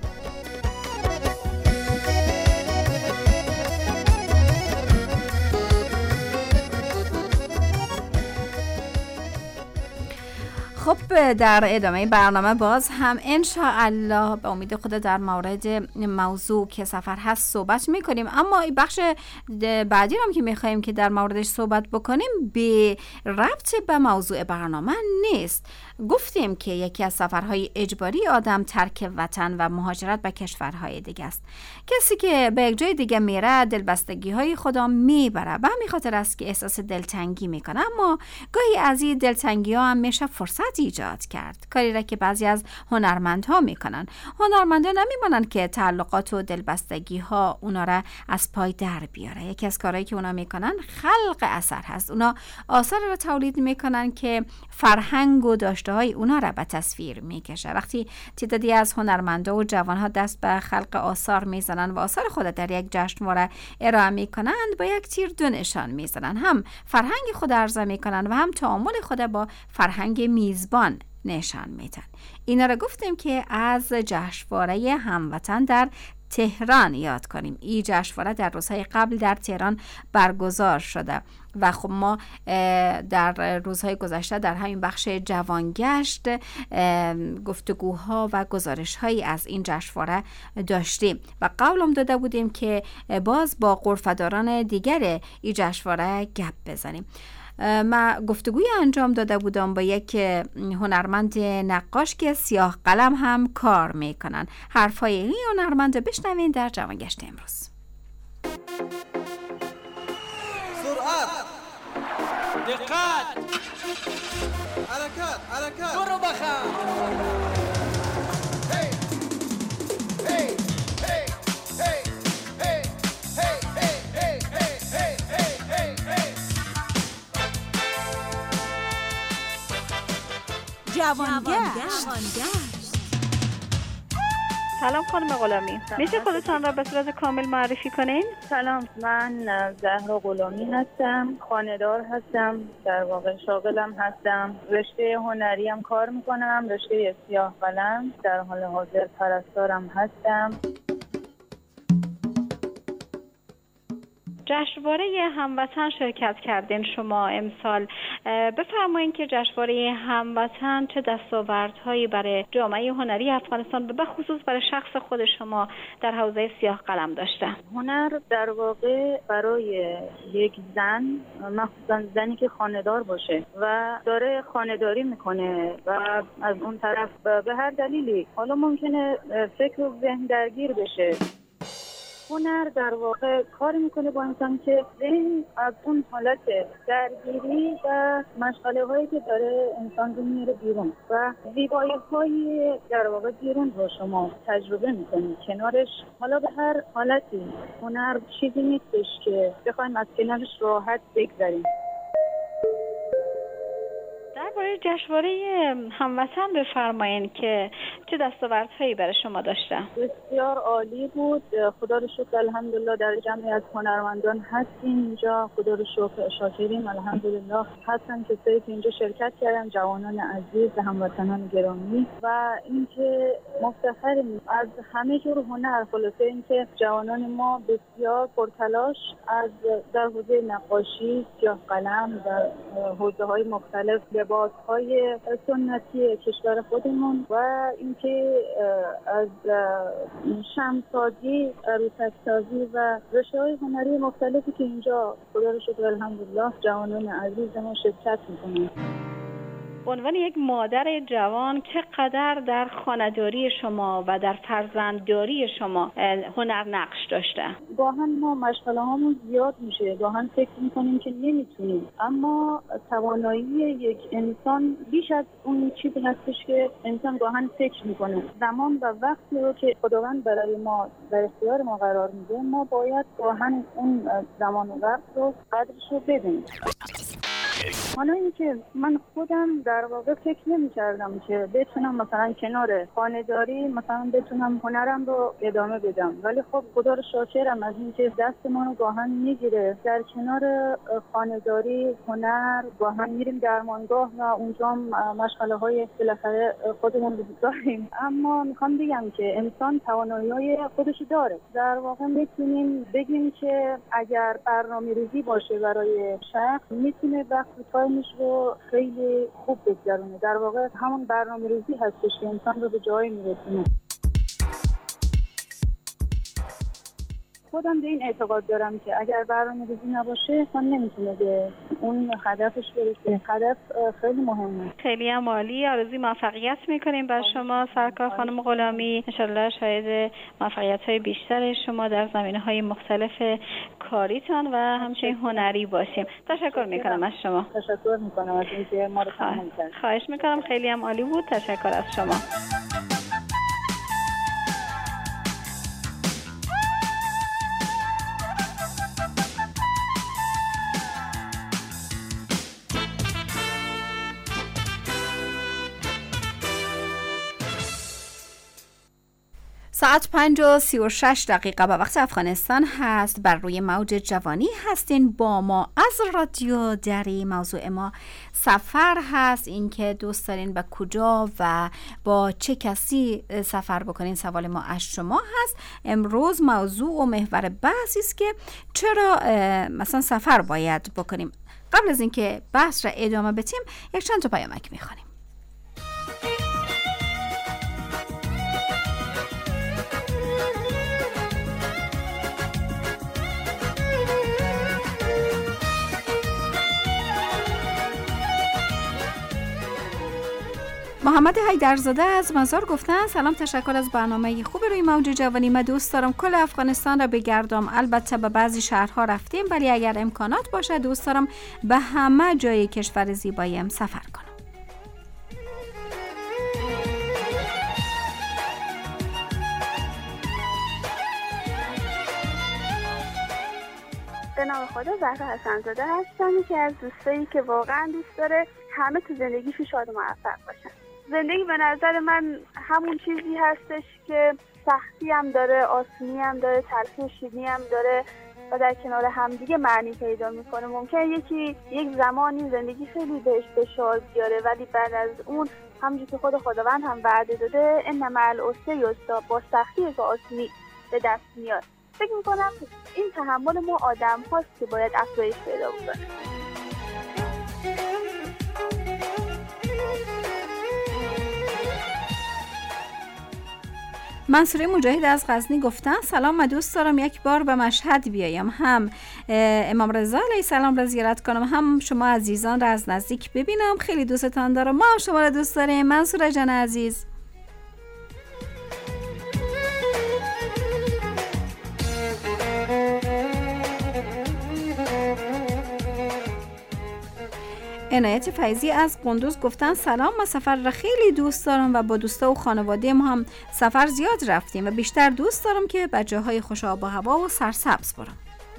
خب در ادامه برنامه باز هم انشاءالله به امید خدا در مورد موضوع که سفر هست صحبت میکنیم، اما بخش بعدی هم که میخواییم که در موردش صحبت بکنیم به ربط به موضوع برنامه نیست. گفتیم که یکی از سفرهای اجباری آدم ترک وطن و مهاجرت به کشورهای دیگه است. کسی که به یک جای دیگه میره دلبستگی های خدا میبره، به همین خاطر است که احساس دلتنگی میکنه، اما گاهی از این دلتنگی ها هم میشه فرصت ایجاد کرد. کاری را که بعضی از هنرمندها میکنن. هنرمندان نمیمونن که تعلقات و دلبستگی ها اونا را از پای در بیاره. یکی از کارهایی که اونا میکنن خلق اثر هست. اونا آثار را تولید میکنن که فرهنگ و داشته های اونا را به تصویر میکشه. وقتی تعدادی از هنرمندا و جوانها دست به خلق آثار میزنن و آثار خود در یک جشنواره ارائه میکنند، با یک تیر دو نشان میزنن. هم فرهنگ خود عرضه میکنن و هم تعامل خود با فرهنگ میزبان نشان میدن. اینا را گفتیم که از جشنواره هموطن در تهران یاد کنیم. این جشنواره در روزهای قبل در تهران برگزار شده و خب ما در روزهای گذشته در همین بخش جوانگشت گفتگوها و گزارشهایی از این جشنواره داشتیم و قولم داده بودیم که باز با غرفه‌داران دیگر این جشنواره گپ بزنیم. من گفتگوی انجام داده بودم با یک هنرمند نقاش که سیاه قلم هم کار میکنن. حرفای این هنرمند بشنوین در جوانگشت امروز. سرعت، دقت، حرکت، حرکت، برو بخم. جوانگشت. سلام خانم غلامی، میشه خودتان را به صورت کامل معرفی کنین؟ سلام، من زهرا غلامی هستم، خانه‌دار هستم، در واقع شاغلم هستم، رشته هنری هم کار میکنم، رشته سیاه قلم، در حال حاضر پرستارم هستم. جشنواره هموطن شرکت کردین شما امسال. بفرمایید که جشنواره هموطن چه دستاوردهایی برای جامعه هنری افغانستان و به خصوص برای شخص خود شما در حوزه سیاه قلم داشته؟ هنر در واقع برای یک زن، مخصوصا زنی که خانه‌دار باشه و داره خانه‌داری میکنه و از اون طرف به هر دلیلی حالا ممکنه فکر و ذهن درگیر بشه، هنر در واقع کار میکنه با انسان که ذهن از اون حالت درگیری و مشغله هایی که داره انسان رو میاره بیرون و زیبایی های در واقع بیرون رو شما تجربه میکنید. کنارش حالا به هر حالتی هنر چیزی نیستش که بخوایم از کنارش راحت بگذریم. درباره جشنواره هموطن بفرمایید که چه دستاوردهایی برای شما داشته؟ بسیار عالی بود، خدا رو شکر الحمدلله در جمعی از هنرمندان هستیم اینجا، خدا رو شکر شاکریم الحمدلله هستن کسایی که اینجا شرکت کردن، جوانان عزیز، هموطنان گرامی و اینکه مفتخریم از همه جور هنر، خلاصه اینکه جوانان ما بسیار پرتلاش از در حوزه نقاشی، سیاه قلم، در حوزه‌های مختلف، لباس‌های سنتی کشور خودمون و اینکه از شمسازی، عروسک‌سازی و رشته‌های هنری مختلفی که اینجا خدا رو شکر الحمدلله جوانان عزیز ما شرکت می‌کنن. به عنوان یک مادر جوان چقدر در خانه‌داری شما و در فرزندداری شما هنر نقش داشته؟ گاهن ما مشغله هامون زیاد میشه، گاهن فکر میکنیم که نمیتونیم، اما توانایی یک انسان بیش از اون چیزی هستش که انسان گاهن فکر میکنه. زمان و وقتی رو که خداوند برای ما در اختیار ما قرار میده، ما باید گاهن اون زمان و وقت رو قدرش رو بدونیم. حالا اینکه من خودم در واقع فکر نمی کردم که بتونم مثلا کنار خانه‌داری مثلا بتونم هنرم رو ادامه بدم، ولی خب خدا رو شاکرم از اینکه دست ما رو گاهن میگیره در کنار خانه‌داری هنر، گاهن میریم درمانگاه و اونجا مشغله های بالاخره خودمون رو داریم. اما میخوام بگم که انسان توانایی خودش داره، در واقع میتونیم بگیم که اگر برنامه‌ریزی باشه برای شخص میتونه وقت تایمش رو خیلی خوب بگذرونه. در واقع همون برنامه‌ریزی هستش که انسان رو به جایی میرسونه. خودم به این اعتقاد دارم که اگر برنامه‌ریزی نباشه انسان نمیتونه به اون هدفش برسه. هدف خیلی مهمه. خیلی هم عالی. آرزوی موفقیت میکنیم بر شما سرکار خانم غلامی. انشالله شاید موفقیت‌های بیشتر شما در زمینه‌های مختلف کاریتان و همچنین هنری باشیم. تشکر میکنم از شما. تشکر میکنم از اینکه ما رو تحمل کردید. خواهش میکنم، خیلی هم عالی بود. تشکر از شما. ساعت پنج و سی و شش دقیقه به وقت افغانستان هست. بر روی موج جوانی هستین با ما از رادیو دری. موضوع ما سفر هست، اینکه دوست دارین به کجا و با چه کسی سفر بکنین. سوال ما از شما هست. امروز موضوع و محور بحثی است که چرا مثلا سفر باید بکنیم. قبل از اینکه بحث را ادامه بدیم یک چند تا پیامک میخوانیم. محمد حیدرزاده از مزار گفتن سلام، تشکر از برنامه خوب روی موج جوانی. من دوست دارم کل افغانستان را بگردم. البته به بعضی شهرها رفتیم، ولی اگر امکانات باشه دوست دارم به همه جای کشور زیبایم سفر کنم. به نام خدا زهرا حسن‌زاده هستم، یکی از دوستایی که واقعا دوست داره همه تو زندگیش شاد و موفق باشن. زندگی به نظر من همون چیزی هستش که سختی هم داره، آسونی هم داره، تلخی و شیرینی هم داره و در کنار همدیگه معنی پیدا میکنه. ممکنه یکی یک زمانی زندگی خیلی بهش فشار بیاره، ولی بعد از اون همونجور که خود خداوند هم وعده داده ان مع العسر یسرا، با سختی و آسونی به دست میاد. فکر میکنم این تحمل ما آدم هاست که باید افزایش پیدا بکنه. منصوره مجاهد از غزنی گفتن سلام، من دوست دارم یک بار به مشهد بیایم، هم امام رضا علیه السلام را زیارت کنم، هم شما عزیزان را از نزدیک ببینم. خیلی دوستتان دارم. ما هم شما را دوست داریم منصوره جان عزیز. عنایت فیضی از قندوز گفتن سلام، ما سفر را خیلی دوست دارم و با دوستا و خانواده ما هم سفر زیاد رفتیم و بیشتر دوست دارم که به جاهای خوش آب و هوا و سرسبز برم.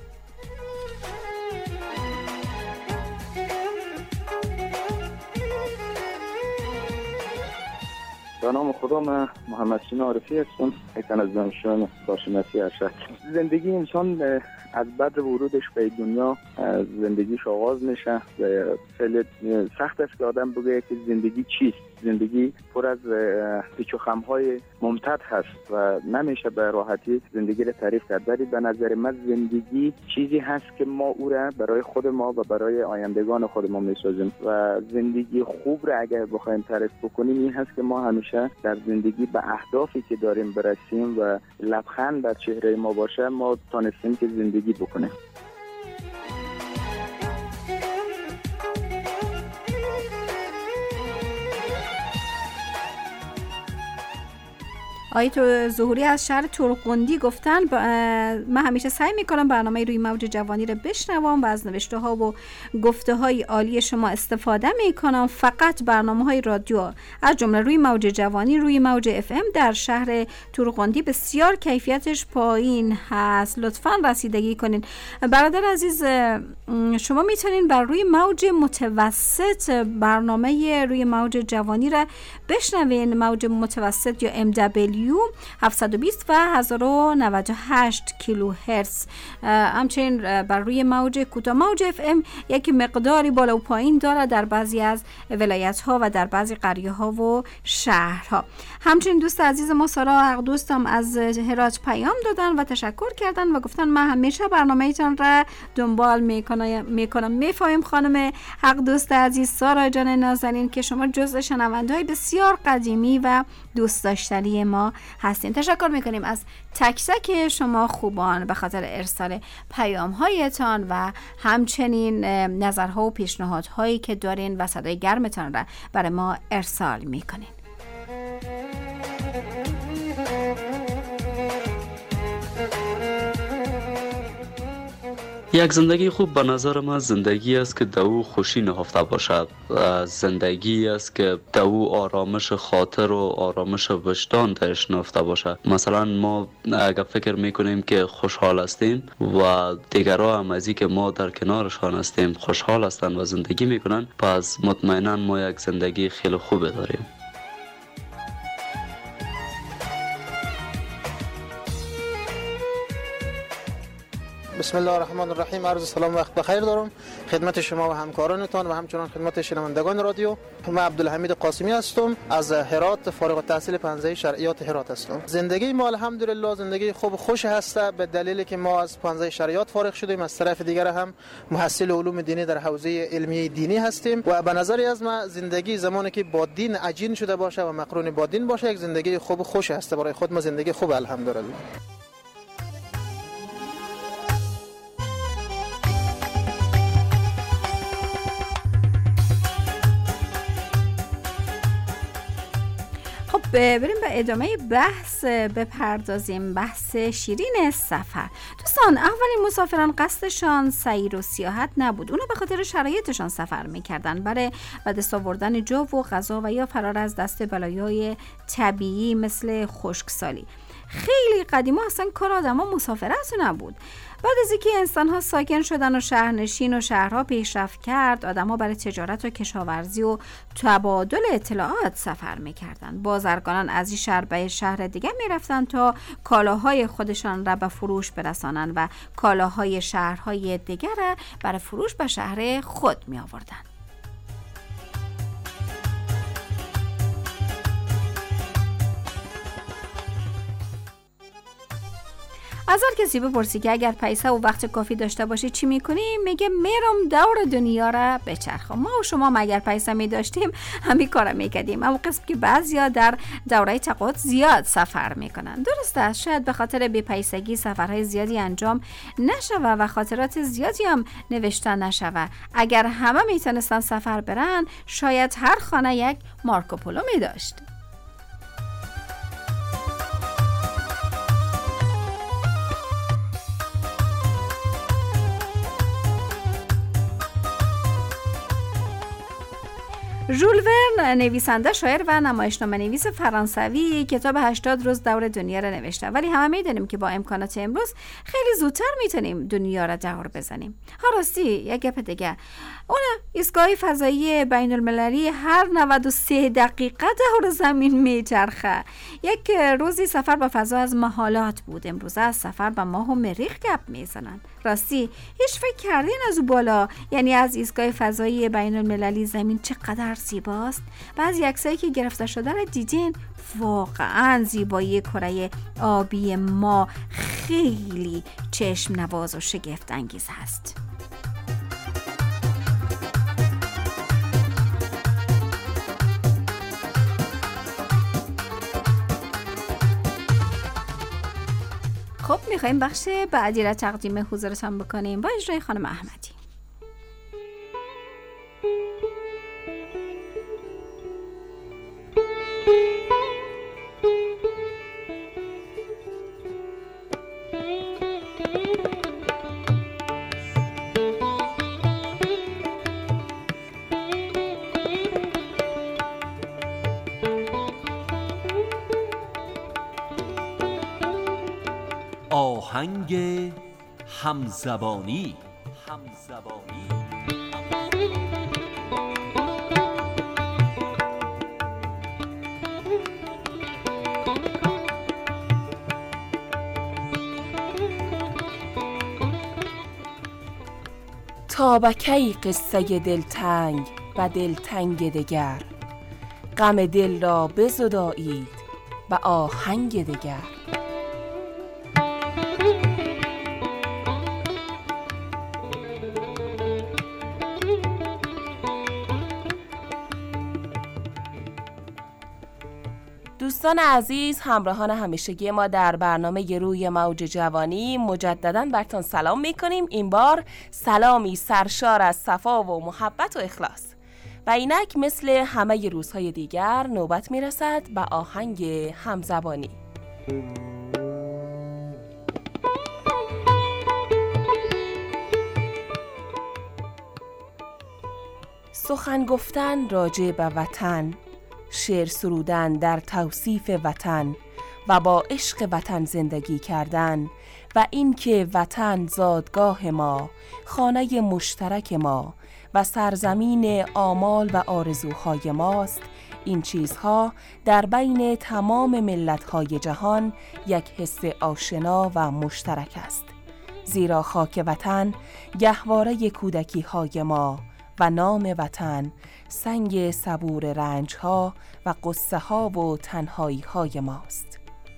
به نام خدا، من محمد سینا عارفی هستم، یکن از دانشجویان کارشناسی ارشد. زندگی انسان از بعد ورودش به دنیا زندگیش آغاز میشه. خیلی سخت است که آدم بگه که زندگی چیست. زندگی پر از پیچ و خم‌های ممتد هست و نمیشه به راحتی زندگی رو تعریف کرد، ولی به نظر من زندگی چیزی هست که ما او را برای خود ما و برای آیندگان خود ما میسازیم و زندگی خوب را اگر بخوایم تعریف بکنیم این هست که ما همیشه در زندگی به اهدافی که داریم برسیم و لبخند در چهره ما باشه، ما تونستیم که زندگی بکنیم. آیت ظهوری از شهر ترقندی گفتن من همیشه سعی میکنم برنامه روی موج جوانی رو بشنوم و از نوشته ها و گفته های عالی شما استفاده میکنم. فقط برنامه های رادیو از جمله روی موج جوانی روی موج اف ام در شهر ترقندی بسیار کیفیتش پایین هست، لطفاً رسیدگی کنین. برادر عزیز، شما میتونین بر روی موج متوسط برنامه روی موج جوانی رو بشنوین. موج متوسط یا ام دبلیو هفتصد و بیست و هزار و نود و هشت کیلو هرتز. همچنین بر روی موج کوتاه موج اف ام یک مقداری بالا و پایین داره در بعضی از ولایت ها و در بعضی قریه ها و شهرها. همچنین دوست عزیز ما سارا حق دوستم از هرات پیام دادن و تشکر کردن و گفتن من همیشه برنامه ایتان را دنبال میکنم میکنم میفهمیم خانم حق دوست عزیز سارا جان نازنین که شما جزء شنونده های بسیار قدیمی و دوست داشتنی ما هستین. تشکر میکنیم از تک تک شما خوبان به خاطر ارسال پیام هایتان و همچنین نظرها و پیشنهادهایی که دارین و صدای گرمتان را برای ما ارسال میکنین. یک زندگی خوب به نظر من زندگی است که دو خوشی نهفته باشد. زندگی است که دو آرامش خاطر و آرامش وجدان درش نهفته باشد. مثلا ما اگر فکر میکنیم که خوشحال هستیم و دیگرها هم از اینکه ما در کنارشان هستیم خوشحال هستند و زندگی میکنن، پس مطمئنا ما یک زندگی خیلی خوبه داریم. بسم الله الرحمن الرحیم. عرض سلام و وقت بخیر دارم خدمت شما و همکارانتان و همچنان خدمت شنوندگان رادیو. من عبدالحمید قاسمی هستم از هرات، فارغ التحصیل پانزده شرعیات هرات هستم. زندگی ما الحمدلله زندگی خوب خوش هست به دلیلی که ما از پانزده شرعیات فارغ شدیم، از طرف دیگر هم محصل علوم دینی در حوزه علمیه دینی هستیم و به نظری از ما زندگی زمانی که با دین عجین شده باشه و مقرون با دین باشه یک زندگی خوب خوش هست. برای خود ما زندگی خوب الحمدلله. بریم به ادامه بحث بپردازیم، بحث شیرین سفر. دوستان، اولین مسافران قصدشان سیر و سیاحت نبود، اونا به خاطر شرایطشان سفر میکردن، برای به دست آوردن جو و غذا و یا فرار از دست بلایای طبیعی مثل خشکسالی. خیلی قدیما اصلا کار آدما مسافرت نبود. بعد از اینکه انسان‌ها ساکن شدن و شهرنشین و شهرها پیشرفت کرد، آدم‌ها برای تجارت و کشاورزی و تبادل اطلاعات سفر می‌کردند. بازرگانان از این شهر به شهر دیگه می‌رفتند تا کالاهای خودشان را به فروش برسانند و کالاهای شهرهای دیگر را برای فروش به شهر خود می‌آوردند. از هر کسی بپرسی که اگر پیسه و وقت کافی داشته باشی چی میکنی؟ میگه میرم دور دنیا را بچرخم. ما و شما اگر پیسه می داشتیم همین کارا میکردیم، اما قسم که بعضیا در دوره تقاعد زیاد سفر میکنن. درسته است شاید به خاطر بی‌پیسگی سفرهای زیادی انجام نشوه و خاطرات زیادی هم نوشته نشوه. اگر همه میتونستن سفر برن شاید هر خانه یک مارکوپولو می داشت. ژول ورن نویسنده، شاعر و نمایشنامه نویس فرانسوی کتاب هشتاد روز دور دنیا را نوشته، ولی همه میدونیم که با امکانات امروز خیلی زودتر میتونیم دنیا را دور بزنیم. ها راستی یک گپ دیگه، اون ایستگاه فضایی بین المللی هر نود و سه دقیقه دور زمین میچرخه. یک روزی سفر به فضا از محالات بود، امروز از سفر به ماه و مریخ گپ میزنن. راستی هیچ فکر کردین از او بالا، یعنی از ایستگاه فضایی بین المللی زمین چقدر زیباست؟ بعضی عکسایی که گرفته شده را دیدین؟ واقعا زیبایی کره آبی ما خیلی چشم نواز و شگفت انگیز هست. خب میخواییم بخش بعدی را تقدیم حضورتان بکنیم با اجرای خانم احمدی. آهنگ همزبانی. همزبانی تا بکی قصه دلتنگ و دلتنگ دگر، غم دل را بزدایید و آهنگ دگر. دوستان عزیز، همراهان همیشگی ما در برنامه روی موج جوانی، مجدداً برتون سلام میکنیم. این بار سلامی سرشار از صفا و محبت و اخلاص. و اینک مثل همه روزهای دیگر نوبت میرسد به آهنگ همزبانی. سخن گفتن راجع به وطن، شعر سرودن در توصیف وطن و با عشق وطن زندگی کردن و اینکه وطن زادگاه ما، خانه مشترک ما و سرزمین آمال و آرزوهای ماست، این چیزها در بین تمام ملت‌های جهان یک حس آشنا و مشترک است. زیرا خاک وطن گهواره کودکی‌های ما و نام وطن سنگ صبور رنج‌ها و قصه‌ها و تنهایی‌های ماست.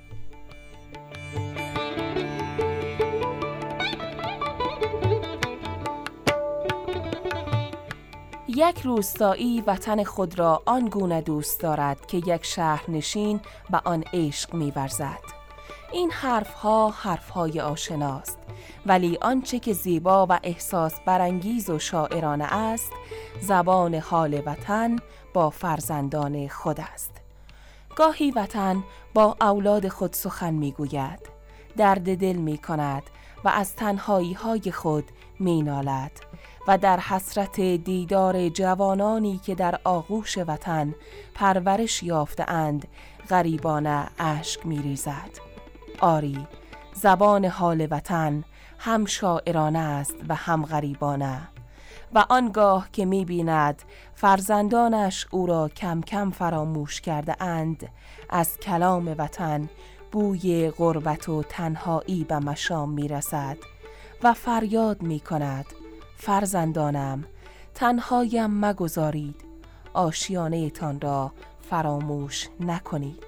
یک روستایی وطن خود را آنگونه دوست دارد که یک شهرنشین به آن عشق می‌ورزد. این حرف‌ها حرف‌های آشناست، ولی آنچه که زیبا و احساس برانگیز و شاعرانه است، زبان حال وطن با فرزندان خود است. گاهی وطن با اولاد خود سخن می‌گوید، درد دل می‌کند و از تنهایی‌های خود می‌نالد و در حسرت دیدار جوانانی که در آغوش وطن پرورش یافته‌اند غریبانه اشک می‌ریزد. آری، زبان حال وطن هم شاعرانه است و هم غریبانه. و آنگاه که می بیند فرزندانش او را کم کم فراموش کرده اند، از کلام وطن بوی غربت و تنهایی به مشام می رسد و فریاد می کند فرزندانم تنهایم مگذارید، آشیانه تان را فراموش نکنید.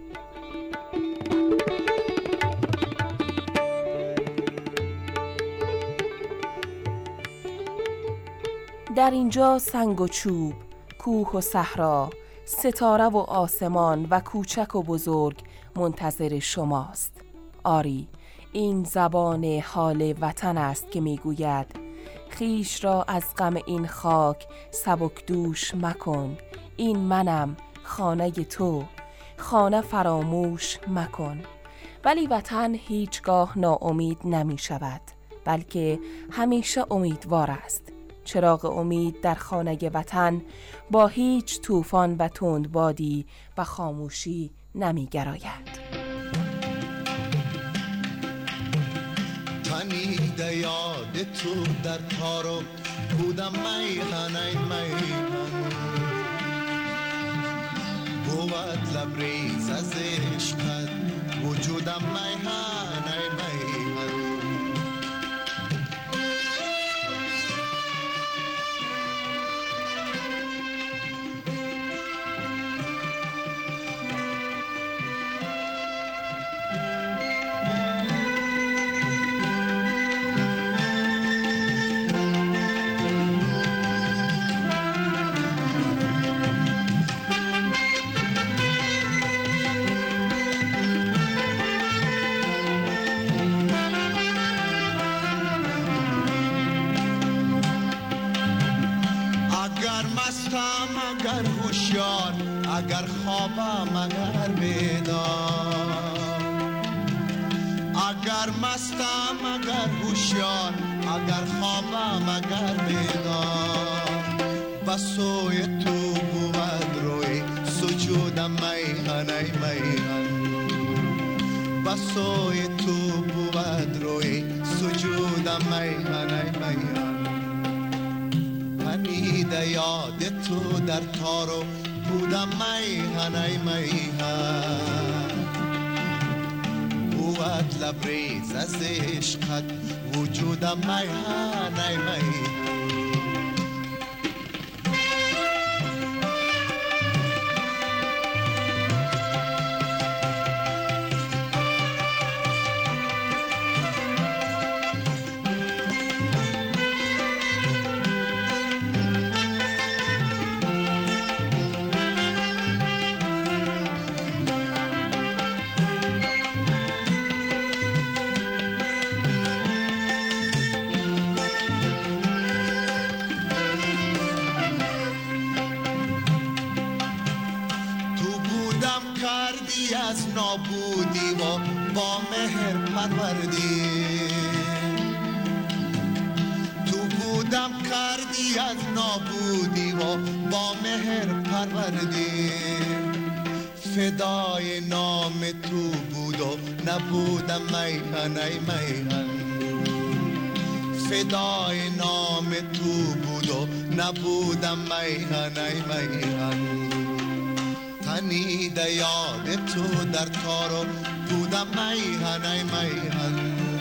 در اینجا سنگ و چوب، کوه و صحرا، ستاره و آسمان و کوچک و بزرگ منتظر شماست. آری، این زبان حال وطن است که میگوید خیش را از غم این خاک سبک دوش مکن، این منم خانه تو، خانه فراموش مکن. ولی وطن هیچگاه ناامید نمی شود، بلکه همیشه امیدوار است. چراغ امید در خانه وطن با هیچ طوفان و تندبادی و خاموشی نمی گراید. تنیده یاد تو در تارو بودم میهن ای میهن، بود لبریز از عشقت وجودم میهن ای میهن. اگر هوشیار، اگر خوابم اگر بیدار، اگر مستم اگر هوشیار، اگر خوابم اگر بیدار، و سوی تو بود روی سجودم میهن ای میهن، و سوی تو بود روی سجودم میهن ای میهن. تنیده یاد تو در تارو بودم میهن ای میهن، بود لبریز از عشقت وجودم میهن ای میهن. از نابودی و با مهر پروردی، تو بودم کردی از نابودی و با مهر پروردی، فدای نام تو بود و نبودم میهن ای میهن، فدای نام تو بود و نبودم میهن ای میهن. تنیده یاد تو در تارو بودم میهن ای میهن،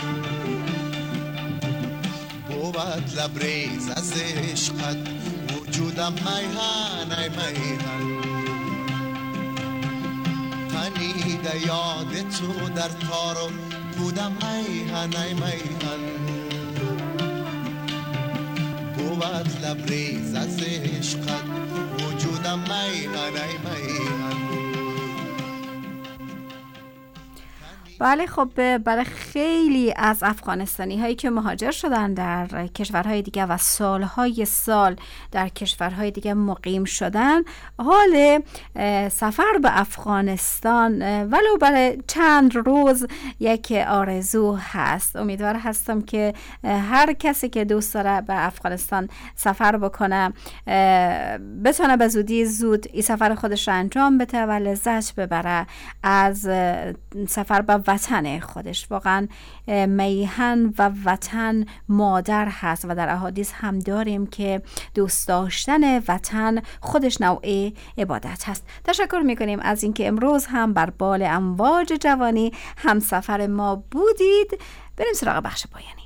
بود لبریز از عشقت وجودم میهن ای میهن. تنیده یاد تو در تارو بودم میهن ای میهن، بود لبریز از عشقت وجودم میهن ای میهن. بله، خب برای خیلی از افغانستانی هایی که مهاجر شدن در کشورهای دیگه و سالهای سال در کشورهای دیگه مقیم شدن، حال سفر به افغانستان ولو برای چند روز یک آرزو هست. امیدوار هستم که هر کسی که دوست داره به افغانستان سفر بکنه بتونه به زودی زود این سفر خودش رو انجام بده و لذت ببره از سفر به وطن خودش. واقعا میهن و وطن مادر هست و در احادیث هم داریم که دوست داشتن وطن خودش نوع عبادت هست. تشکر میکنیم از اینکه امروز هم بر بال امواج جوانی همسفر ما بودید. بریم سراغ بخش پایانی.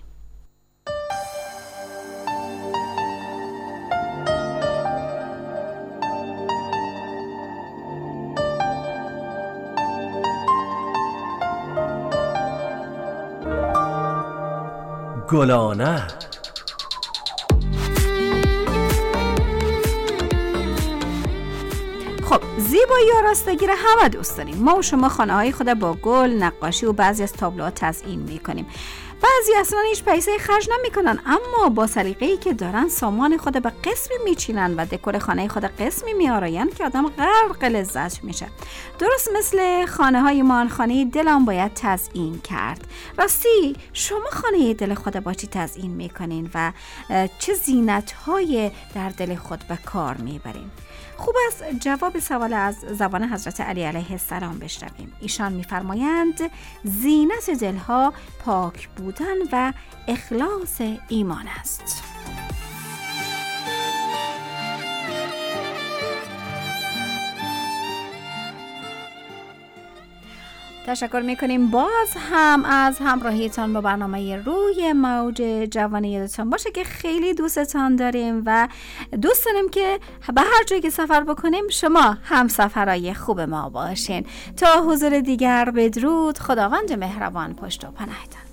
گلانه خب، زیبایی و آراستگی را همه دوست داریم. ما و شما خانه های خود با گل، نقاشی و بعضی از تابلوها تزیین میکنیم. بعضی اصلا هیچ پیسه خرج نمیکنن، اما با سلیقه‌ای که دارن سامان خود به قسمی میچینن و دکور خانه خود قسمی میآراین که آدم غرق لذت میشه. درست مثل خانه های مان، خانه دلم باید تزیین کرد. راستی شما خانه دل خود با چی تزیین میکنین و چه زینت های در دل خود به کار میبرین؟ خوب است جواب سوال از زبان حضرت علی علیه السلام بشنویم. ایشان می‌فرمایند زینت دلها پاک بودن و اخلاص ایمان است. تشکر میکنیم باز هم از همراهیتان با برنامه روی موج جوانی. یادتان باشه که خیلی دوستتان داریم و دوست داریم که به هر جایی که سفر بکنیم شما هم سفرهای خوب ما باشین. تا حضور دیگر بدرود. خداوند مهربان پشت و پناهتان.